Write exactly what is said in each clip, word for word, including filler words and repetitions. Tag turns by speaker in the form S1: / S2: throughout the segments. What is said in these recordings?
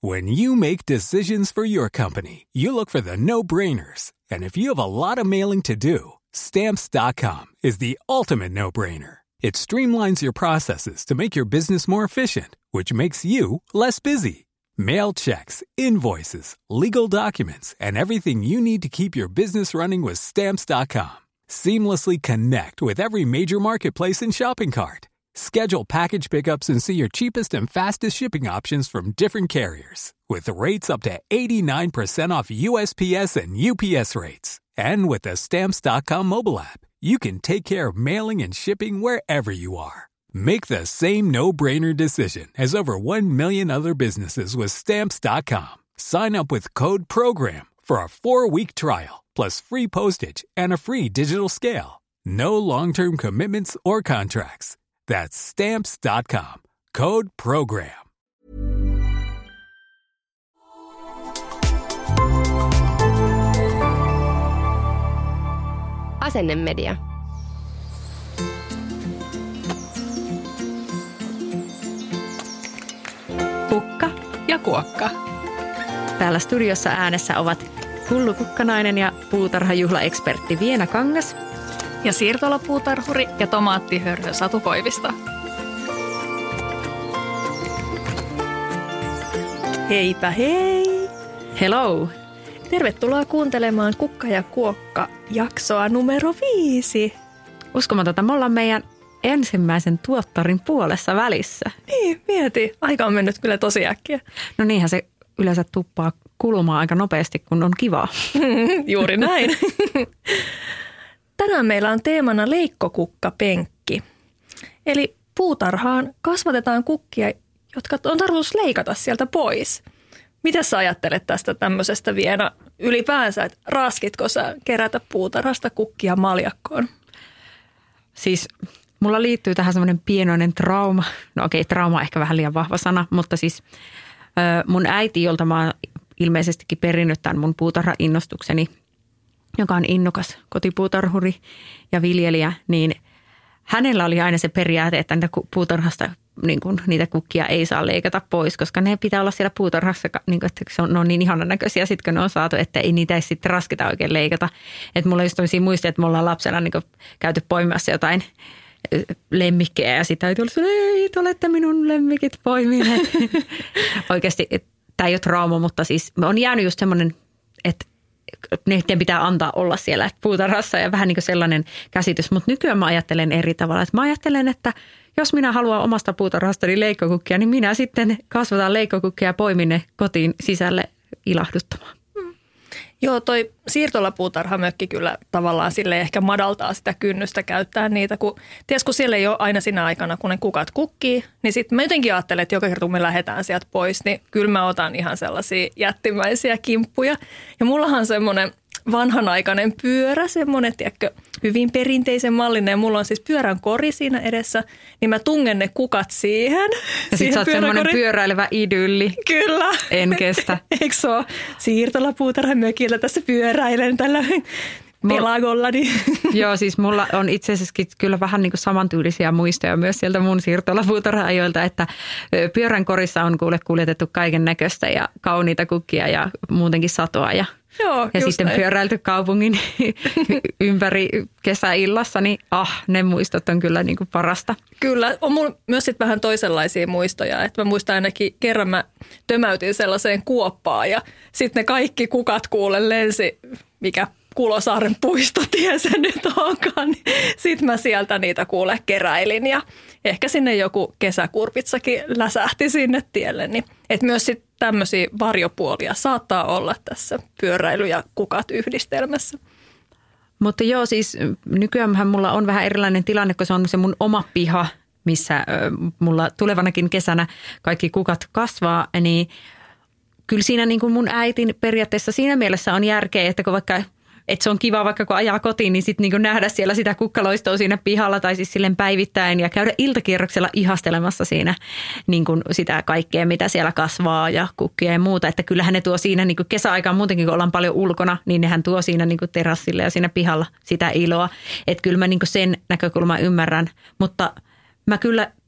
S1: When you make decisions for your company, you look for the no-brainers. And if you have a lot of mailing to do, Stamps dot com is the ultimate no-brainer. It streamlines your processes to make your business more efficient, which makes you less busy. Mail checks, invoices, legal documents, and everything you need to keep your business running with Stamps dot com. Seamlessly connect with every major marketplace and shopping cart. Schedule package pickups and see your cheapest and fastest shipping options from different carriers. With rates up to eighty-nine percent off U S P S and U P S rates. And with the Stamps dot com mobile app, you can take care of mailing and shipping wherever you are. Make the same no-brainer decision as over one million other businesses with Stamps dot com. Sign up with code PROGRAM for a four-week trial, plus free postage and a free digital scale. No long-term commitments or contracts. That's Stamps dot com. Code PROGRAM.
S2: Asennemedia.
S3: Kukka ja kuokka.
S4: Täällä studiossa äänessä ovat Hullu Kukkanainen ja puutarhajuhlaekspertti Viena Kangas.
S3: Ja siirtolapuutarhuri ja tomaattihörhö Satu Koivisto.
S5: Heipä hei!
S4: Hello!
S5: Tervetuloa kuuntelemaan Kukka ja kuokka jaksoa numero viisi.
S4: Uskomatonta, me ollaan meidän ensimmäisen tuottarin puolessa välissä.
S5: Niin, mieti. Aika on mennyt kyllä tosi äkkiä.
S4: No niinhän se yleensä tuppaa kulumaan aika nopeasti, kun on kivaa.
S5: Juuri näin. Tänään meillä on teemana leikkokukkapenkki. Eli puutarhaan kasvatetaan kukkia, jotka on tarkoitus leikata sieltä pois. Mitä sä ajattelet tästä tämmöisestä Viena ylipäänsä, että raskitko sä kerätä puutarhasta kukkia maljakkoon?
S4: Siis mulla liittyy tähän semmoinen pienoinen trauma. No okei, trauma on ehkä vähän liian vahva sana, mutta siis mun äiti, jolta mä oon ilmeisestikin perinnyt tämän mun puutarha-innostukseni, joka on innokas kotipuutarhuri ja viljelijä, niin hänellä oli aina se periaate, että niitä puutarhasta niin kuin, niitä kukkia ei saa leikata pois, koska ne pitää olla siellä puutarhassa, niin kuin, että se on, ne on niin ihanan näköisiä sitten, kun ne on saatu, että ei niitä ei sitten raskita oikein leikata. Että mulla on just tämmöisiä muistia, että me ollaan lapsena niin kuin, käyty poimimassa jotain lemmikkejä ja sitten äiti oli sellainen, ei, te olette minun lemmikit poimineet. Oikeasti, tämä ei ole trauma, mutta siis on jäänyt just semmoinen, että niiden pitää antaa olla siellä puutarhassa ja vähän niin kuin sellainen käsitys. Mutta nykyään mä ajattelen eri tavalla. Että mä ajattelen, että jos minä haluan omasta puutarhastani leikkokukkia, niin minä sitten kasvataan leikkokukkia ja poimin ne kotiin sisälle ilahduttamaan.
S5: Hmm. Joo, toi siirtolapuutarhamökki kyllä tavallaan sille ehkä madaltaa sitä kynnystä käyttää niitä, kun ties kun siellä ei ole aina siinä aikana, kun ne kukat kukkii, niin sitten mä jotenkin ajattelen, että joka kerta kun me lähdetään sieltä pois, niin kyllä mä otan ihan sellaisia jättimäisiä kimppuja. Ja mullahan on semmoinen vanhanaikainen pyörä, semmoinen, tiedätkö, hyvin perinteisen mallinen. Mulla on siis pyörän kori siinä edessä, niin mä tungen ne kukat siihen.
S4: Ja sit sä oot semmoinen pyöräilevä idylli.
S5: Kyllä.
S4: En kestä.
S5: Eikö se ole? Siirtolapuutarhamökillä tässä pyöräilen tällä pelagollani.
S4: Joo, siis mulla on itse asiassa kyllä vähän niin kuin samantyylisiä muistoja myös sieltä mun siirtolapuutarha-ajoilta, että pyörän korissa on kuule kuljetettu kaiken näköistä ja kauniita kukkia ja muutenkin satoa ja
S5: Joo,
S4: ja sitten
S5: näin.
S4: Pyöräilty kaupungin ympäri kesäillassa, niin ah, ne muistot on kyllä niin kuin parasta.
S5: Kyllä, on mulla myös sitten vähän toisenlaisia muistoja. Että mä muistan ainakin kerran mä tömäytin sellaiseen kuoppaan ja sitten ne kaikki kukat kuulen lensi, mikä Kulosaaren puistotie se nyt onkaan. Niin sitten mä sieltä niitä kuule keräilin ja ehkä sinne joku kesäkurpitsakin läsähti sinne tielle. Niin, että myös sitten tämmöisiä varjopuolia saattaa olla tässä pyöräily- ja kukat yhdistelmässä.
S4: Mutta joo, siis nykyäänhän mulla on vähän erilainen tilanne, kun se on se mun oma piha, missä mulla tulevanakin kesänä kaikki kukat kasvaa, niin kyllä siinä niin kuin mun äitin periaatteessa siinä mielessä on järkeä, että kun vaikka että se on kiva vaikka kun ajaa kotiin, niin sitten niin nähdä siellä sitä kukkaloistoa siinä pihalla tai siis silleen päivittäin ja käydä iltakierroksella ihastelemassa siinä niin kuin sitä kaikkea, mitä siellä kasvaa ja kukkia ja muuta. Että kyllähän ne tuo siinä niin kuin kesäaikaan muutenkin, kun ollaan paljon ulkona, niin nehän tuo siinä niin kuin terassille ja siinä pihalla sitä iloa. Että kyllä mä niin kuin sen näkökulman ymmärrän, mutta mä kyllä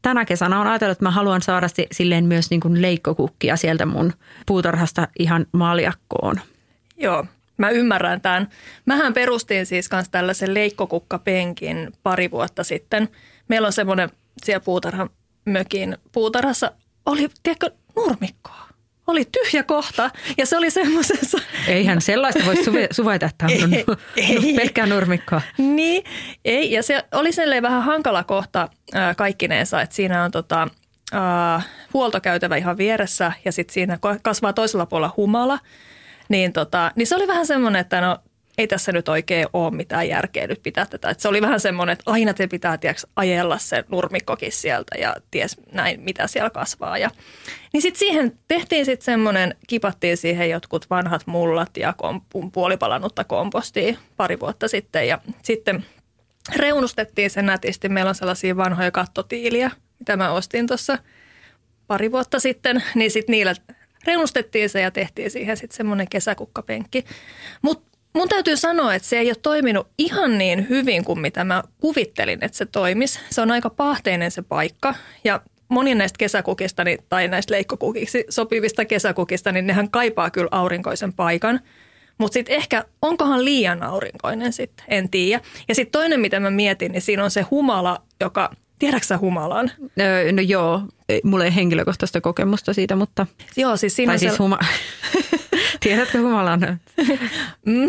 S4: tänä kesänä olen ajatellut, että mä haluan saada silleen myös niin kuin leikkokukkia sieltä mun puutarhasta ihan maljakkoon.
S5: Joo, mä ymmärrän tämän. Mähän perustin siis myös tällaisen leikkokukkapenkin pari vuotta sitten. Meillä on semmoinen siellä puutarhan mökin puutarhassa, oli, tiedätkö, nurmikkoa. Oli tyhjä kohta ja se oli semmoisessa...
S4: Eihän sellaista voi suve, suvaita, että on ei, ei. pelkkää nurmikkoa.
S5: Niin, ei. Ja se oli silleen vähän hankala kohta äh, kaikkineensa, että siinä on tota, äh, huoltokäytävä ihan vieressä ja sitten siinä kasvaa toisella puolella humala. Niin, tota, niin se oli vähän semmoinen, että no ei tässä nyt oikein ole mitään järkeä nyt pitää tätä. Että se oli vähän semmoinen, että aina te pitää tiiäks, ajella se nurmikkokin sieltä ja ties näin, mitä siellä kasvaa. Ja, niin sitten siihen tehtiin sitten semmoinen, kipattiin siihen jotkut vanhat mullat ja kom- puolipalannutta kompostia pari vuotta sitten. Ja sitten reunustettiin sen nätisti. Meillä on sellaisia vanhoja kattotiiliä, mitä mä ostin tuossa pari vuotta sitten. Niin sitten niillä reunustettiin se ja tehtiin siihen sitten semmoinen kesäkukkapenkki. Mutta mun täytyy sanoa, että se ei ole toiminut ihan niin hyvin kuin mitä mä kuvittelin, että se toimisi. Se on aika pahteinen se paikka ja moni näistä kesäkukista tai näistä leikkokukiksi sopivista kesäkukista, niin nehän kaipaa kyllä aurinkoisen paikan. Mutta sitten ehkä, onkohan liian aurinkoinen sitten, en tiedä. Ja sitten toinen, mitä mä mietin, niin siinä on se humala, joka, tiedätkö sä humalan?
S4: No, no joo, mulla ei henkilökohtaista kokemusta siitä, mutta...
S5: Joo, siis siinä
S4: tai
S5: on
S4: siis
S5: se...
S4: huma... Tiedätkö humalan? Mm.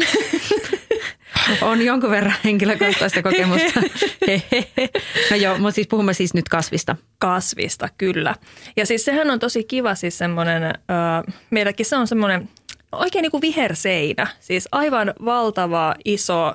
S4: On jonkun verran henkilökohtaista kokemusta. No joo, mutta siis puhumme siis nyt kasvista.
S5: Kasvista, kyllä. Ja siis sehän on tosi kiva siis semmoinen, äh, meilläkin se on semmoinen oikein niin kuin viherseinä. Siis aivan valtava iso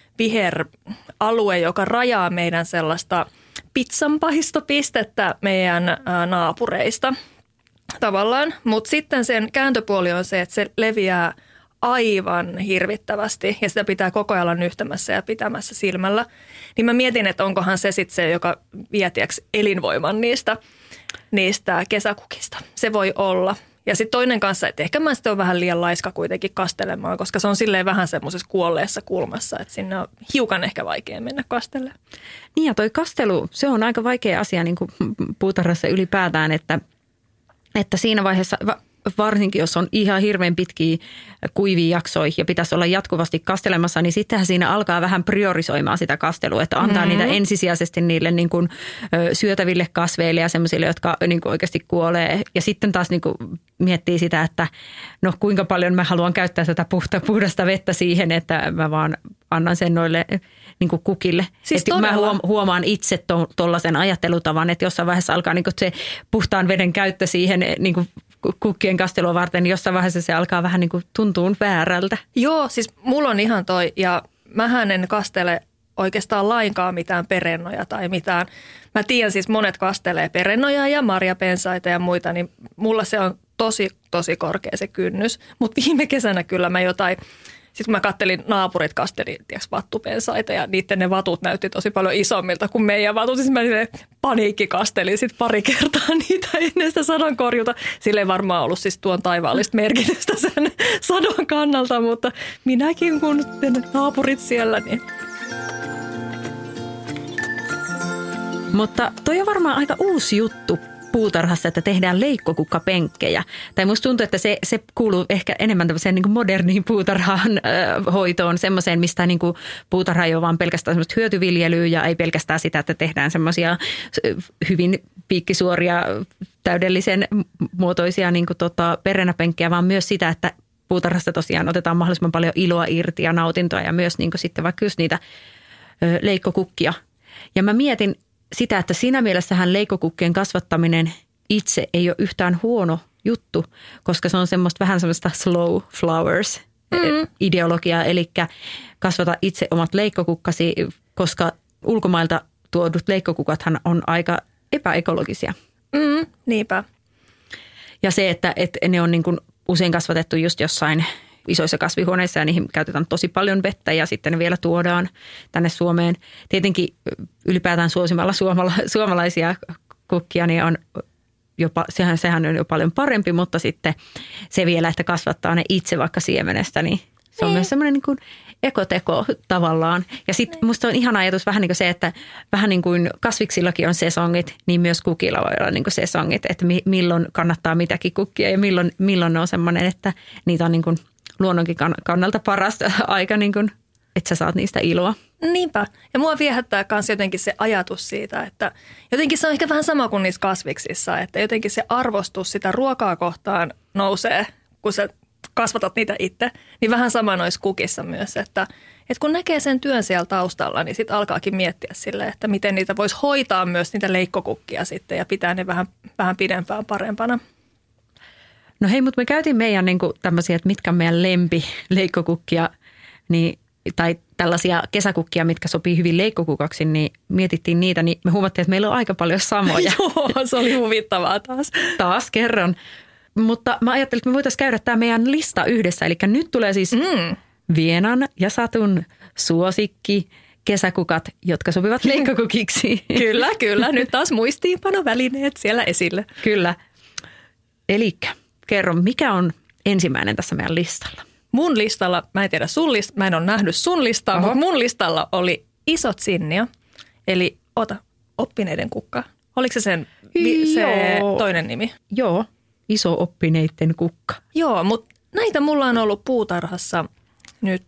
S5: viheralue, joka rajaa meidän sellaista pizzanpahistopistettä meidän äh, naapureista. Tavallaan, mutta sitten sen kääntöpuoli on se, että se leviää aivan hirvittävästi ja sitä pitää koko ajan olla nyhtämässä ja pitämässä silmällä. Niin mä mietin, että onkohan se sitten se, joka vie tiiäks, elinvoiman niistä, niistä kesäkukista. Se voi olla. Ja sitten toinen kanssa, että ehkä mä sitten on vähän liian laiska kuitenkin kastelemaan, koska se on silleen vähän semmoisessa kuolleessa kulmassa, että sinne on hiukan ehkä vaikea mennä kastelemaan.
S4: Niin ja toi kastelu, se on aika vaikea asia niin kuin puutarhassa ylipäätään, että Että siinä vaiheessa, varsinkin jos on ihan hirveän pitkiä kuivia jaksoja ja pitäisi olla jatkuvasti kastelemassa, niin sittenhän siinä alkaa vähän priorisoimaan sitä kastelua, että antaa mm-hmm. niitä ensisijaisesti niille niin kuin syötäville kasveille ja semmoisille, jotka niin kuin oikeasti kuolee. Ja sitten taas niin kuin miettii sitä, että no kuinka paljon mä haluan käyttää tätä puhta, puhdasta vettä siihen, että mä vaan annan sen noille niin kuin kukille. Siis mä huomaan itse tuollaisen ajattelutavan, että jossain vaiheessa alkaa niin kuin se puhtaan veden käyttö siihen niin kuin kukkien kastelua varten, niin jossain vaiheessa se alkaa vähän niin kuin tuntua väärältä.
S5: Joo, siis mulla on ihan toi, ja mähän en kastele oikeastaan lainkaan mitään perennoja tai mitään. Mä tiedän siis monet kastelee perennoja ja marjapensaita ja muita, niin mulla se on tosi, tosi korkea se kynnys. Mutta viime kesänä kyllä mä jotain... Sitten mä kattelin, naapurit kasteli tiiäks, vattupensaita ja niiden ne vatut näytti tosi paljon isommilta kuin meidän vatut. Sitten mä paniikki kastelin sit pari kertaa niitä ennen sitä sadonkorjuuta. Sillä ei varmaan ollut siis tuon taivaallista merkitystä sen sadon kannalta, mutta minäkin kun naapurit siellä, niin...
S4: Mutta toi on varmaan aika uusi juttu puutarhassa, että tehdään leikkokukkapenkkejä. Tai musta tuntuu, että se, se kuuluu ehkä enemmän tämmöiseen niin kuin moderniin puutarhaan äh, hoitoon, semmoiseen, mistä niin kuin puutarha ei ole vaan pelkästään semmoista hyötyviljelyä ja ei pelkästään sitä, että tehdään semmoisia hyvin piikkisuoria, täydellisen muotoisia niin kuin tota, perennäpenkkejä, vaan myös sitä, että puutarhasta tosiaan otetaan mahdollisimman paljon iloa irti ja nautintoa ja myös niin kuin sitten vaikka just niitä ö, leikkokukkia. Ja mä mietin sitä, että siinä mielessähän leikkokukkien kasvattaminen itse ei ole yhtään huono juttu, koska se on semmoista vähän semmoista slow flowers mm. ideologiaa, eli kasvata itse omat leikkokukkasi, koska ulkomailta tuodut leikkokukathan on aika epäekologisia.
S5: Mm, niinpä.
S4: Ja se, että, että ne on niin kuin usein kasvatettu just jossain isoissa kasvihuoneissa ja niihin käytetään tosi paljon vettä ja sitten ne vielä tuodaan tänne Suomeen. Tietenkin ylipäätään suosimalla suomala, suomalaisia kukkia, niin on jopa, sehän, sehän on jo paljon parempi, mutta sitten se vielä, että kasvattaa ne itse vaikka siemenestä, niin Se on
S5: Ei.
S4: myös semmoinen niin kuin ekoteko tavallaan. Ja sitten musta on ihana ajatus vähän niin kuin se, että vähän niin kuin kasviksillakin on sesongit, niin myös kukilla voi olla niin kuin sesongit, että mi- milloin kannattaa mitäkin kukkia ja milloin, milloin ne on semmoinen, että niitä on niin kuin luonnonkin kannalta parasta aika, niin kuin, että sä saat niistä iloa.
S5: Niinpä. Ja mua viehättää myös jotenkin se ajatus siitä, että jotenkin se on ehkä vähän sama kuin niissä kasviksissa, että jotenkin se arvostus sitä ruokaa kohtaan nousee, kun sä kasvatat niitä itse, niin vähän sama noissa kukissa myös, että, että kun näkee sen työn siellä taustalla, niin sitten alkaakin miettiä sille, että miten niitä voisi hoitaa myös niitä leikkokukkia sitten ja pitää ne vähän, vähän pidempään parempana.
S4: No hei, mutta me käytiin meidän niin kuin tämmöisiä, että mitkä on meidän lempi leikkokukkia, niin, tai tällaisia kesäkukkia, mitkä sopii hyvin leikkokukaksi, niin mietittiin niitä, niin me huomattiin, että meillä on aika paljon samoja.
S5: Joo, se oli huvittavaa taas.
S4: Taas kerran. Mutta mä ajattelin, että me voitaisiin käydä tämä meidän lista yhdessä. Eli nyt tulee siis mm. Vienan ja Satun suosikki kesäkukat, jotka sopivat leikkokukiksi.
S5: Kyllä, kyllä. Nyt taas muistiinpanovälineet siellä esille.
S4: Kyllä. Elikkä kerro, mikä on ensimmäinen tässä meidän listalla?
S5: Mun listalla, mä en tiedä sun list, mä en ole nähnyt sun listaa, Oho. mutta mun listalla oli iso zinnia, eli ota, oppineiden kukka. Oliko se sen se toinen nimi?
S4: Joo, iso oppineiden kukka.
S5: Joo, mutta näitä mulla on ollut puutarhassa nyt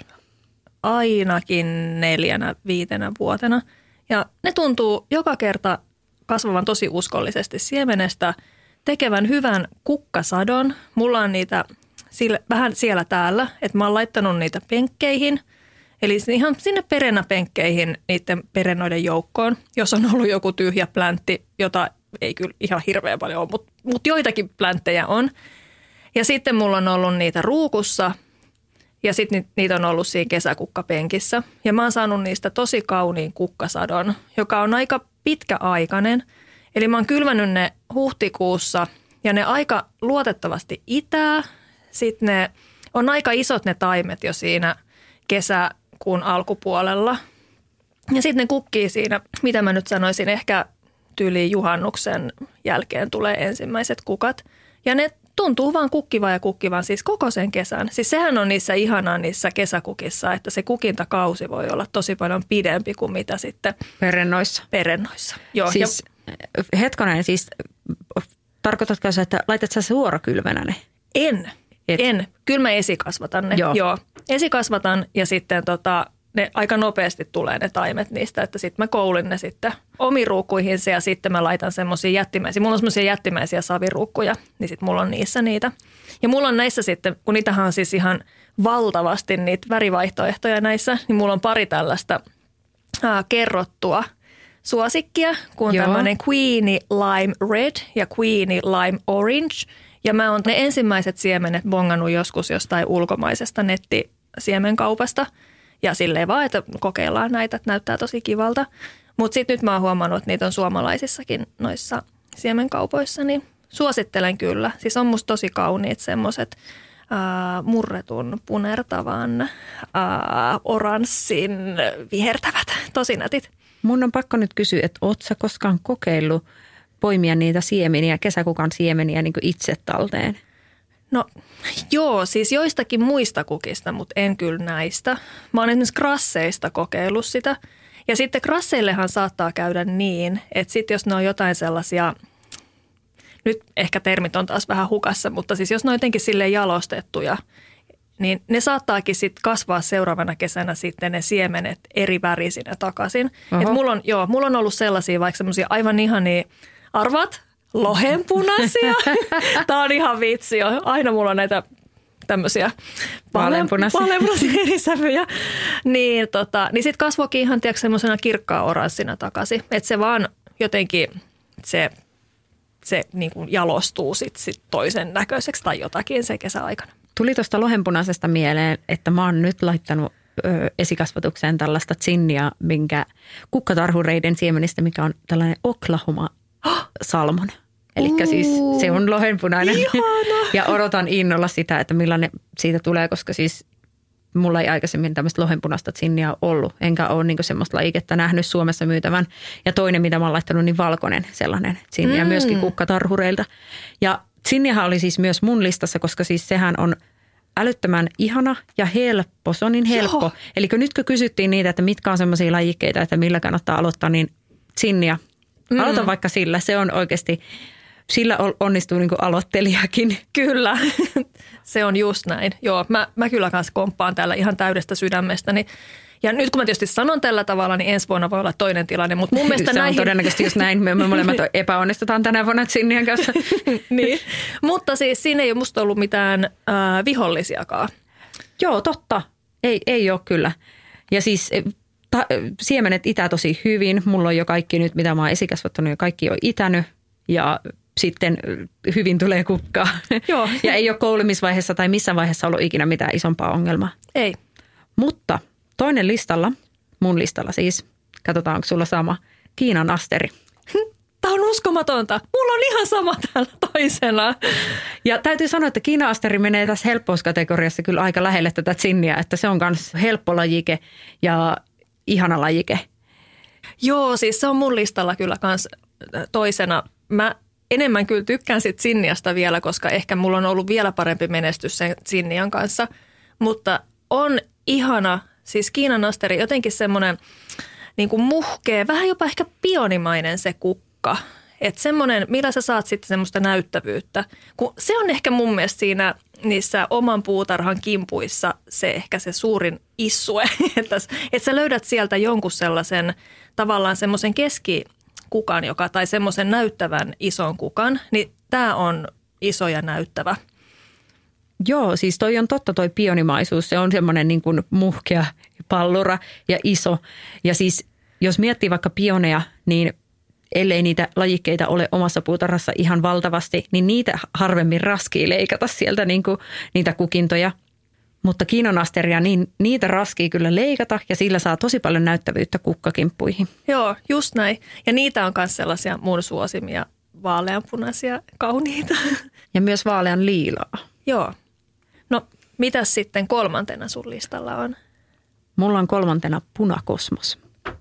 S5: ainakin neljänä, viitenä vuotena. Ja ne tuntuu joka kerta kasvavan tosi uskollisesti siemenestä, tekevän hyvän kukkasadon. Mulla on niitä sille, vähän siellä täällä, että mä oon laittanut niitä penkkeihin. Eli ihan sinne perenäpenkkeihin niiden perennoiden joukkoon, jos on ollut joku tyhjä pläntti, jota ei kyllä ihan hirveän paljon ole, mutta, mutta joitakin plänttejä on. Ja sitten mulla on ollut niitä ruukussa ja sitten niitä on ollut siinä kesäkukkapenkissä. Ja mä oon saanut niistä tosi kauniin kukkasadon, joka on aika pitkäaikainen. Eli mä oon kylvänyt ne huhtikuussa ja ne aika luotettavasti itää. Sitten ne on aika isot ne taimet jo siinä kesäkuun alkupuolella. Ja sitten ne kukkii siinä, mitä mä nyt sanoisin, ehkä tyyliin juhannuksen jälkeen tulee ensimmäiset kukat. Ja ne tuntuu vaan kukkivan ja kukkivan siis koko sen kesän. Siis sehän on niissä ihanaa niissä kesäkukissa, että se kukintakausi voi olla tosi paljon pidempi kuin mitä sitten
S4: perennoissa.
S5: Perennoissa. Joo,
S4: siis ja hetkonen, siis tarkoitatko sä, että laitat sä suorakylvänä ne?
S5: En, Et. en. Kyllä mä esikasvatan ne. Joo. Joo. Esikasvatan ja sitten tota, ne aika nopeasti tulee ne taimet niistä, että sitten mä koulin ne sitten omiruukkuihinsa ja sitten mä laitan semmoisia jättimäisiä. Mulla on semmoisia jättimäisiä saviruukkuja, niin sitten mulla on niissä niitä. Ja mulla on näissä sitten, kun niitähän on siis ihan valtavasti niitä värivaihtoehtoja näissä, niin mulla on pari tällaista ää, kerrottua suosikkia, kun Joo. tämmöinen Queenie Lime Red ja Queenie Lime Orange. Ja mä oon ne ensimmäiset siemenet bongannut joskus jostain ulkomaisesta nettisiemenkaupasta. Ja silleen vaan, että kokeillaan näitä, että näyttää tosi kivalta. Mutta sitten nyt mä oon huomannut, että niitä on suomalaisissakin noissa siemenkaupoissa, niin suosittelen kyllä. Siis on musta tosi kauniit semmoiset murretun, punertavan, ää, oranssin, vihertävät, tosi nätit.
S4: Mun on pakko nyt kysyä, että oot sä koskaan kokeillut poimia niitä siemeniä, kesäkukan siemeniä niin kuin itse talteen?
S5: No joo, siis joistakin muista kukista, mutta en kyllä näistä. Mä oon esimerkiksi krasseista kokeillut sitä. Ja sitten krasseillehan saattaa käydä niin, että sitten jos ne on jotain sellaisia, nyt ehkä termit on taas vähän hukassa, mutta siis jos ne on jotenkin silleen jalostettuja, niin ne saattaakin sitten kasvaa seuraavana kesänä sitten ne siemenet eri värisinä takaisin. Et mulla on, joo, mulla on ollut sellaisia vaikka semmoisia aivan ihania, arvat, lohenpunaisia. Tämä on ihan vitsi jo. Aina mulla on näitä tämmöisiä
S4: vaaleanpunaisia
S5: eri sävyjä. Niin, tota, niin sitten kasvoikin ihan tiedätkö semmoisena kirkkaan oranssina takaisin. Että se vaan jotenkin se, se niin kuin jalostuu sitten sit toisen näköiseksi tai jotakin sen kesäaikana.
S4: Tuli tuosta lohenpunaisesta mieleen, että mä oon nyt laittanut ö, esikasvatukseen tällaista zinnia, minkä kukkatarhureiden siemenistä, mikä on tällainen Oklahoma-salmon. Eli siis se on lohenpunainen. Ihana. Ja odotan innolla sitä, että millainen siitä tulee, koska siis mulla ei aikaisemmin tämmöistä lohenpunaista zinnia ollut. Enkä ole niinku semmoista lajiketta nähnyt Suomessa myytävän. Ja toinen, mitä mä oon laittanut, niin valkoinen sellainen zinnia, mm. myöskin kukkatarhureilta. Ja zinniahan oli siis myös mun listassa, koska siis sehän on älyttömän ihana ja helppo. Se on niin helppo. Eli nyt kun kysyttiin niitä, että mitkä on semmoisia lajikkeita, että millä kannattaa aloittaa, niin Zinnia. Mm. Aloita vaikka sillä. Se on oikeasti, sillä onnistuu niin kuin aloittelijakin.
S5: Kyllä, se on just näin. Joo, mä, mä kyllä kanssa komppaan täällä ihan täydestä sydämestäni. Ja nyt kun mä tietysti sanon tällä tavalla, niin ensi vuonna voi olla toinen tilanne, mutta mun mielestä
S4: se
S5: näihin...
S4: on todennäköisesti just näin. Me, me molemmat epäonnistutaan tänä vuonna Zinnian kanssa.
S5: Niin, mutta siis siinä ei ole musta ollut mitään äh, vihollisiakaan.
S4: Joo, totta. Ei, ei ole kyllä. Ja siis ta, siemenet itää tosi hyvin. Mulla on jo kaikki nyt, mitä mä oon esikasvattanut, jo kaikki on itänyt ja sitten hyvin tulee kukkaa.
S5: Joo.
S4: Ja ei ole koulimisvaiheessa tai missä vaiheessa ollut ikinä mitään isompaa ongelmaa.
S5: Ei.
S4: Mutta toinen listalla, mun listalla siis, katsotaan onko sulla sama, Kiinan asteri.
S5: Tämä on uskomatonta. Mulla on ihan sama täällä toisena.
S4: Ja täytyy sanoa, että Kiinan asteri menee tässä helppouskategoriassa kyllä aika lähelle tätä Zinniä, että se on myös helppo lajike ja ihana lajike.
S5: Joo, siis se on mun listalla kyllä kans toisena. Mä enemmän kyllä tykkään sit Zinniasta vielä, koska ehkä mulla on ollut vielä parempi menestys sen Zinnian kanssa. Mutta on ihana, siis Kiinan asteri, jotenkin semmoinen niin kuin muhkea, vähän jopa ehkä pionimainen se kukka. Että semmoinen, millä sä saat sitten semmoista näyttävyyttä. Kun se on ehkä mun mielestä siinä niissä oman puutarhan kimpuissa se ehkä se suurin issue. Että, että sä löydät sieltä jonkun sellaisen tavallaan semmoisen keskikukan, joka, tai semmoisen näyttävän ison kukan, niin tää on iso ja näyttävä.
S4: Joo, siis toi on totta toi pionimaisuus. Se on semmoinen niin kuin muhkea pallura ja iso. Ja siis jos miettii vaikka pioneja, niin ellei niitä lajikkeita ole omassa puutarhassa ihan valtavasti, niin niitä harvemmin raskii leikata sieltä niin kuin niitä kukintoja. Mutta Kiinan asteria, niin niitä raskii kyllä leikata ja sillä saa tosi paljon näyttävyyttä kukkakimppuihin.
S5: Joo, just näin. Ja niitä on myös sellaisia mun suosimia vaaleanpunaisia kauniita.
S4: Ja myös vaalean liilaa.
S5: Joo. No, mitäs sitten kolmantena sun listalla on?
S4: Mulla on kolmantena punakosmos.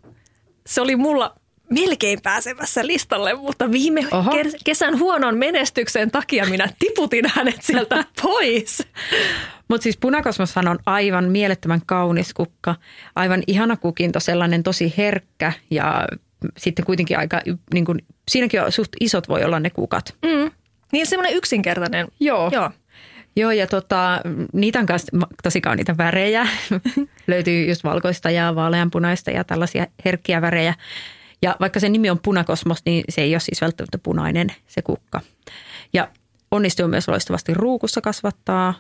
S5: Se oli mulla melkein pääsemässä listalle, mutta viime Oho. kesän huonon menestyksen takia minä tiputin hänet sieltä pois.
S4: Mutta siis punakosmoshan on aivan mielettömän kaunis kukka, aivan ihana kukinto, sellainen tosi herkkä ja sitten kuitenkin aika, niin kuin, siinäkin on suht isot voi olla ne kukat.
S5: Mm. Niin semmoinen yksinkertainen.
S4: Joo. Joo. Joo, ja tota, niitä on myös tosi kauniita värejä. Löytyy just valkoista ja vaaleanpunaista ja tällaisia herkkiä värejä. Ja vaikka se nimi on punakosmos, niin se ei ole siis välttämättä punainen se kukka. Ja onnistuu myös loistavasti ruukussa kasvattaa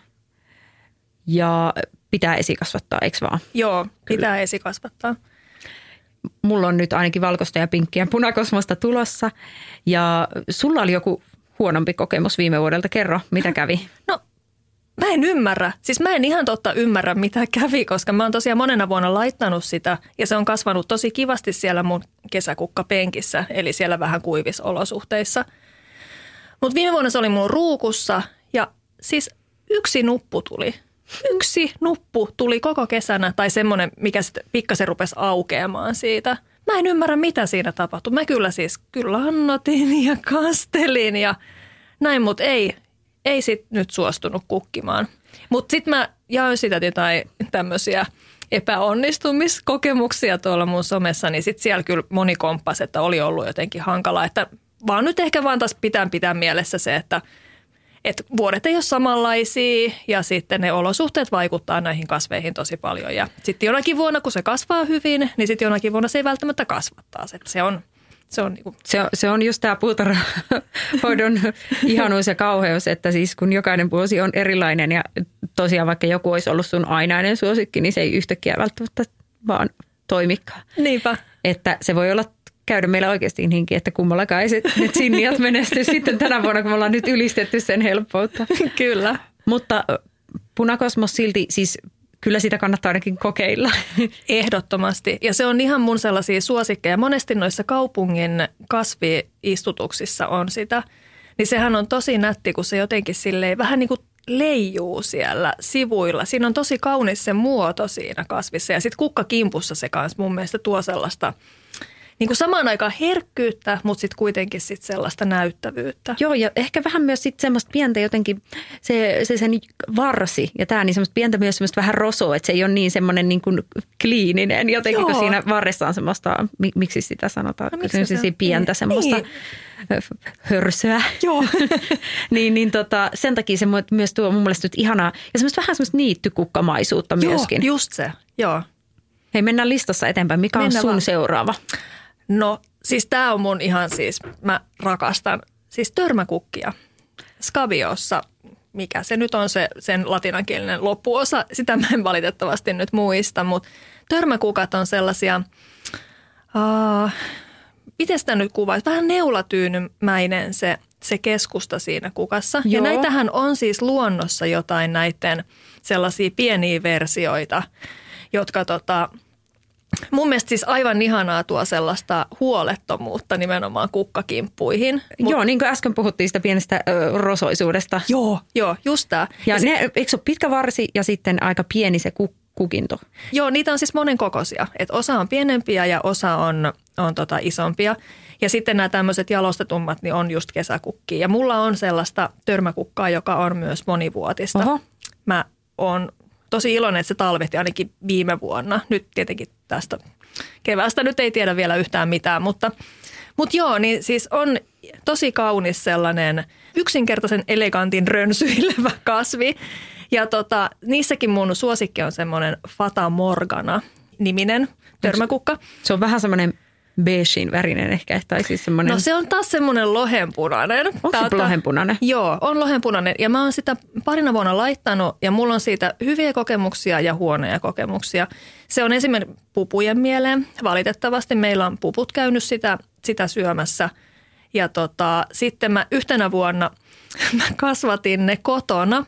S4: ja pitää esikasvattaa, eikö vaan?
S5: Joo, pitää Kyllä. esikasvattaa.
S4: Mulla on nyt ainakin valkoista ja pinkkiä punakosmosta tulossa. Ja sulla oli joku huonompi kokemus viime vuodelta. Kerro, mitä kävi?
S5: No, mä en ymmärrä. Siis mä en ihan totta ymmärrä, mitä kävi, koska mä oon tosiaan monena vuonna laittanut sitä ja se on kasvanut tosi kivasti siellä mun kesäkukkapenkissä, eli siellä vähän kuivissa olosuhteissa. Mutta viime vuonna se oli mun ruukussa ja siis yksi nuppu tuli. Yksi nuppu tuli koko kesänä tai semmoinen, mikä sitten pikkasen rupesi aukeamaan siitä. Mä en ymmärrä, mitä siinä tapahtui. Mä kyllä siis kyllä annotin ja kastelin ja näin, mutta ei, ei sit nyt suostunut kukkimaan. Mutta sitten mä jaoin sitä jotain tämmöisiä epäonnistumiskokemuksia tuolla mun somessa, niin sitten siellä kyllä moni komppasi, että oli ollut jotenkin hankalaa. Että vaan nyt ehkä vaan taas pitää pitää mielessä se, että et vuodet ei ole samanlaisia ja sitten ne olosuhteet vaikuttaa näihin kasveihin tosi paljon. Ja sitten jonakin vuonna, kun se kasvaa hyvin, niin sitten jonakin vuonna se ei välttämättä kasva taas. Että se on, se on, niinku.
S4: se on, se on just tämä puutarhahoidon ihanuus ja kauheus, että siis kun jokainen vuosi on erilainen ja tosiaan vaikka joku olisi ollut sun ainainen suosikki, niin se ei yhtäkkiä välttämättä vaan toimikaan.
S5: Niinpä.
S4: Että se voi olla käydä meillä oikeasti niinkin, että kummallakaan ei se Zinniat menesty sitten tänä vuonna, kun me ollaan nyt ylistetty sen helppoutta.
S5: Kyllä.
S4: Mutta punakosmos silti, siis kyllä sitä kannattaa ainakin kokeilla.
S5: Ehdottomasti. Ja se on ihan mun sellaisia suosikkeja. Monesti noissa kaupungin kasvi-istutuksissa on sitä. Niin sehän on tosi nätti, kun se jotenkin silleen vähän niin kuin leijuu siellä sivuilla. Siinä on tosi kaunis se muoto siinä kasvissa. Ja sitten kukkakimpussa se kanssa mun mielestä tuo sellaista niin kuin samaan aikaan herkkyyttä, mutta sitten kuitenkin sit sellaista näyttävyyttä.
S4: Joo, ja ehkä vähän myös sitten semmoista pientä jotenkin, se, se sen varsi ja tämä, niin semmoista pientä myös semmoista vähän rosoa, että se ei ole niin semmoinen niin kuin kliininen jotenkin, Joo. kun siinä varressa on semmoista, miksi sitä sanotaan, no, miksi se, se pientä niin. semmoista niin. hörsöä.
S5: Joo.
S4: niin, niin tota, sen takia se myös tuo mun mielestä nyt ihanaa, ja semmoista vähän semmoista niittykukkamaisuutta myöskin.
S5: Joo, just se, joo.
S4: Hei, mennään listassa eteenpäin. Mikä on mennään sun vaan. Seuraava?
S5: No, siis tää on mun ihan siis, mä rakastan, siis törmäkukkia. Scabiossa, mikä se nyt on se sen latinankielinen loppuosa, sitä mä en valitettavasti nyt muista, mutta törmäkukat on sellaisia, uh, miten sitä nyt kuvaisi, vähän neulatyynymäinen se, se keskusta siinä kukassa. Joo. Ja näitähän on siis luonnossa jotain näiden sellaisia pieniä versioita, jotka tota, mun mielestä siis aivan ihanaa tuo sellaista huolettomuutta nimenomaan kukkakimppuihin. Mut,
S4: joo, niin kuin äsken puhuttiin sitä pienestä ö, rosoisuudesta.
S5: Joo, joo, just tää.
S4: Ja, ja
S5: ne,
S4: sit, eikö se ole pitkä varsi ja sitten aika pieni se kuk, kukinto?
S5: Joo, niitä on siis monenkokoisia. Et osa on pienempiä ja osa on, on tota isompia. Ja sitten nämä tämmöiset jalostetummat niin on just kesäkukkia. Ja mulla on sellaista törmäkukkaa, joka on myös monivuotista. Oho. Mä oon tosi iloinen, että se talvehti ainakin viime vuonna. Nyt tietenkin tästä keväästä nyt ei tiedä vielä yhtään mitään, mutta, mutta joo, niin siis on tosi kaunis sellainen yksinkertaisen elegantin rönsyilevä kasvi. Ja tota, niissäkin mun suosikki on semmoinen Fata Morgana-niminen törmäkukka.
S4: Se on vähän semmoinen beigein värinen ehkä, tai siis semmoinen.
S5: No se on taas semmoinen lohenpunainen.
S4: Onko se lohenpunainen?
S5: Joo, on lohenpunainen. Ja mä oon sitä parina vuonna laittanut ja mulla on siitä hyviä kokemuksia ja huonoja kokemuksia. Se on esimerkiksi pupujen mieleen. Valitettavasti meillä on puput käynyt sitä, sitä syömässä. Ja tota, sitten mä yhtenä vuonna mä kasvatin ne kotona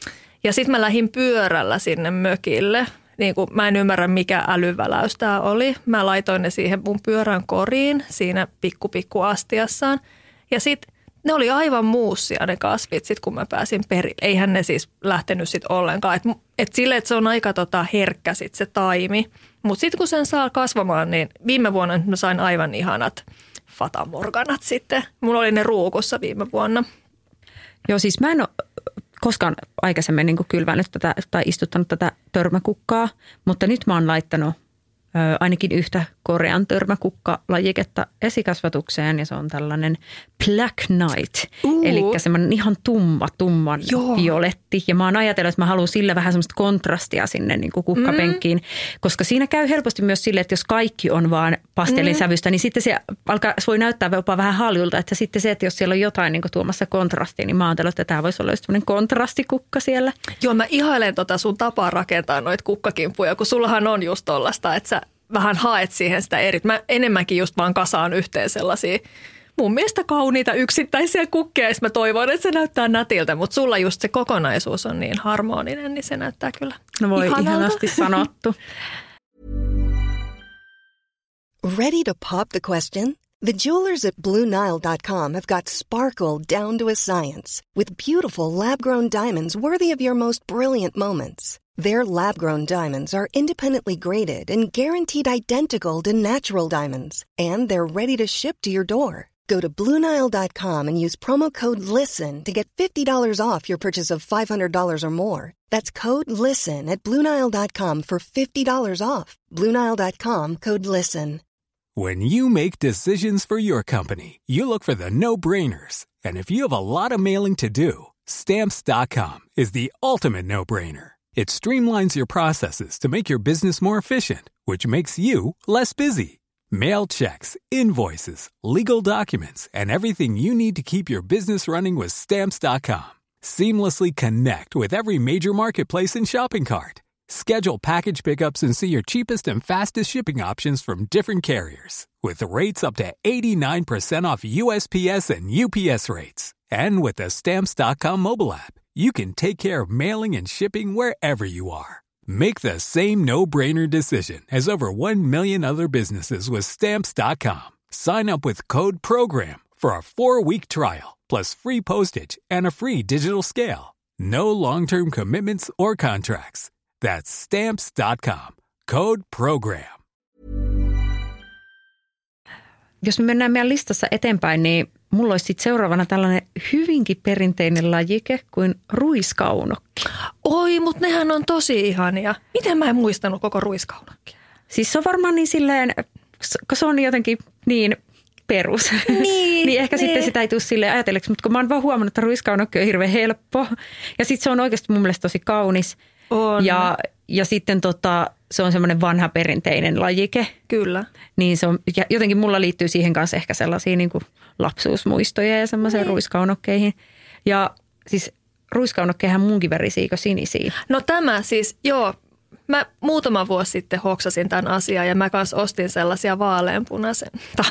S5: ja sitten mä lähdin pyörällä sinne mökille. Niin kuin, mä en ymmärrä, mikä älyväläys tämä oli. Mä laitoin ne siihen mun pyörän koriin siinä pikku pikku astiassaan. Ja sitten ne oli aivan muussia ne kasvit, sit kun mä pääsin perille. Eihän ne siis lähtenyt sit ollenkaan. Et, et sille, että se on aika tota herkkä sit se taimi. Mutta sitten kun sen saa kasvamaan, niin viime vuonna mä sain aivan ihanat Fata Morganat sitten. Mulla oli ne ruukussa viime vuonna.
S4: Joo, siis mä en ole koskaan aikaisemmin niin kuin kylvänyt tätä tai istuttanut tätä törmäkukkaa, mutta nyt mä oon laittanut ö, ainakin yhtä korean törmäkukkalajiketta esikasvatukseen ja se on tällainen Black Knight, uh. eli semmoinen ihan tumma, tumman Joo. violetti. Ja mä oon ajatellut, että mä haluan sillä vähän semmoista kontrastia sinne niin kuin kukkapenkkiin, mm. koska siinä käy helposti myös sille, että jos kaikki on vaan pastellisävystä, mm. niin sitten se alkaa, se voi näyttää jopa vähän haljulta, että sitten se, että jos siellä on jotain niin kuin tuomassa kontrastia, niin mä oon ajatellut, että tämä voisi olla just semmoinen kontrastikukka siellä.
S5: Joo, mä ihailen tota sun tapaa rakentaa noita kukkakimpuja, kun sullahan on just tollaista, että sä vähän haet siihen sitä eri. Mä enemmänkin just vaan kasaan yhteen sellaisia mun mielestä kauniita yksittäisiä kukkia, ja mä toivon, että se näyttää nätiltä, mutta sulla just se kokonaisuus on niin harmoninen, niin se näyttää kyllä
S4: no voi
S5: ihanalta.
S4: Ihanasti sanottu.
S2: Ready to pop the question? The jewelers at Blue Nile dot com have got sparkle down to a science with beautiful lab-grown diamonds worthy of your most brilliant moments. Their lab-grown diamonds are independently graded and guaranteed identical to natural diamonds, and they're ready to ship to your door. Go to Blue Nile dot com and use promo code LISTEN to get fifty dollars off your purchase of five hundred dollars or more. That's code LISTEN at Blue Nile dot com for fifty dollars off. Blue Nile dot com, code LISTEN.
S1: When you make decisions for your company, you look for the no-brainers. And if you have a lot of mailing to do, Stamps dot com is the ultimate no-brainer. It streamlines your processes to make your business more efficient, which makes you less busy. Mail checks, invoices, legal documents, and everything you need to keep your business running with Stamps dot com. Seamlessly connect with every major marketplace and shopping cart. Schedule package pickups and see your cheapest and fastest shipping options from different carriers. With rates up to eighty-nine percent off U S P S and U P S rates. And with the Stamps dot com mobile app, you can take care of mailing and shipping wherever you are. Make the same no-brainer decision as over one million other businesses with Stamps dot com. Sign up with code PROGRAM for a four-week trial, plus free postage and a free digital scale. No long-term commitments or contracts. That's Stamps dot com. Code PROGRAM.
S4: jos me mennään meidän listassa eteenpäin, niin mulla olisi sitten seuraavana tällainen hyvinkin perinteinen lajike kuin ruiskaunokki.
S5: Oi, mutta nehän on tosi ihania. Miten mä en muistanut koko ruiskaunokkia?
S4: Siis se on varmaan niin silleen, kun se on jotenkin niin perus. Niin, niin ehkä niin. Sitten sitä ei tule silleen ajatelleeksi, mutta kun mä oon vaan huomannut, että ruiskaunokki on hirveän helppo. Ja sitten se on oikeasti mun mielestä tosi kaunis.
S5: On.
S4: Ja, ja sitten tota, se on semmoinen vanha perinteinen lajike.
S5: Kyllä.
S4: Niin se on, ja jotenkin mulla liittyy siihen kanssa ehkä sellaisia niin kuin lapsuusmuistoja ja semmoiseen niin. ruiskaunokkeihin. Ja siis ruiskaunokkeihän muunkin värisiä kuin sinisiä.
S5: No tämä siis, joo. Mä muutama vuosi sitten hoksasin tämän asian ja mä kanssa ostin sellaisia vaaleanpunaisen.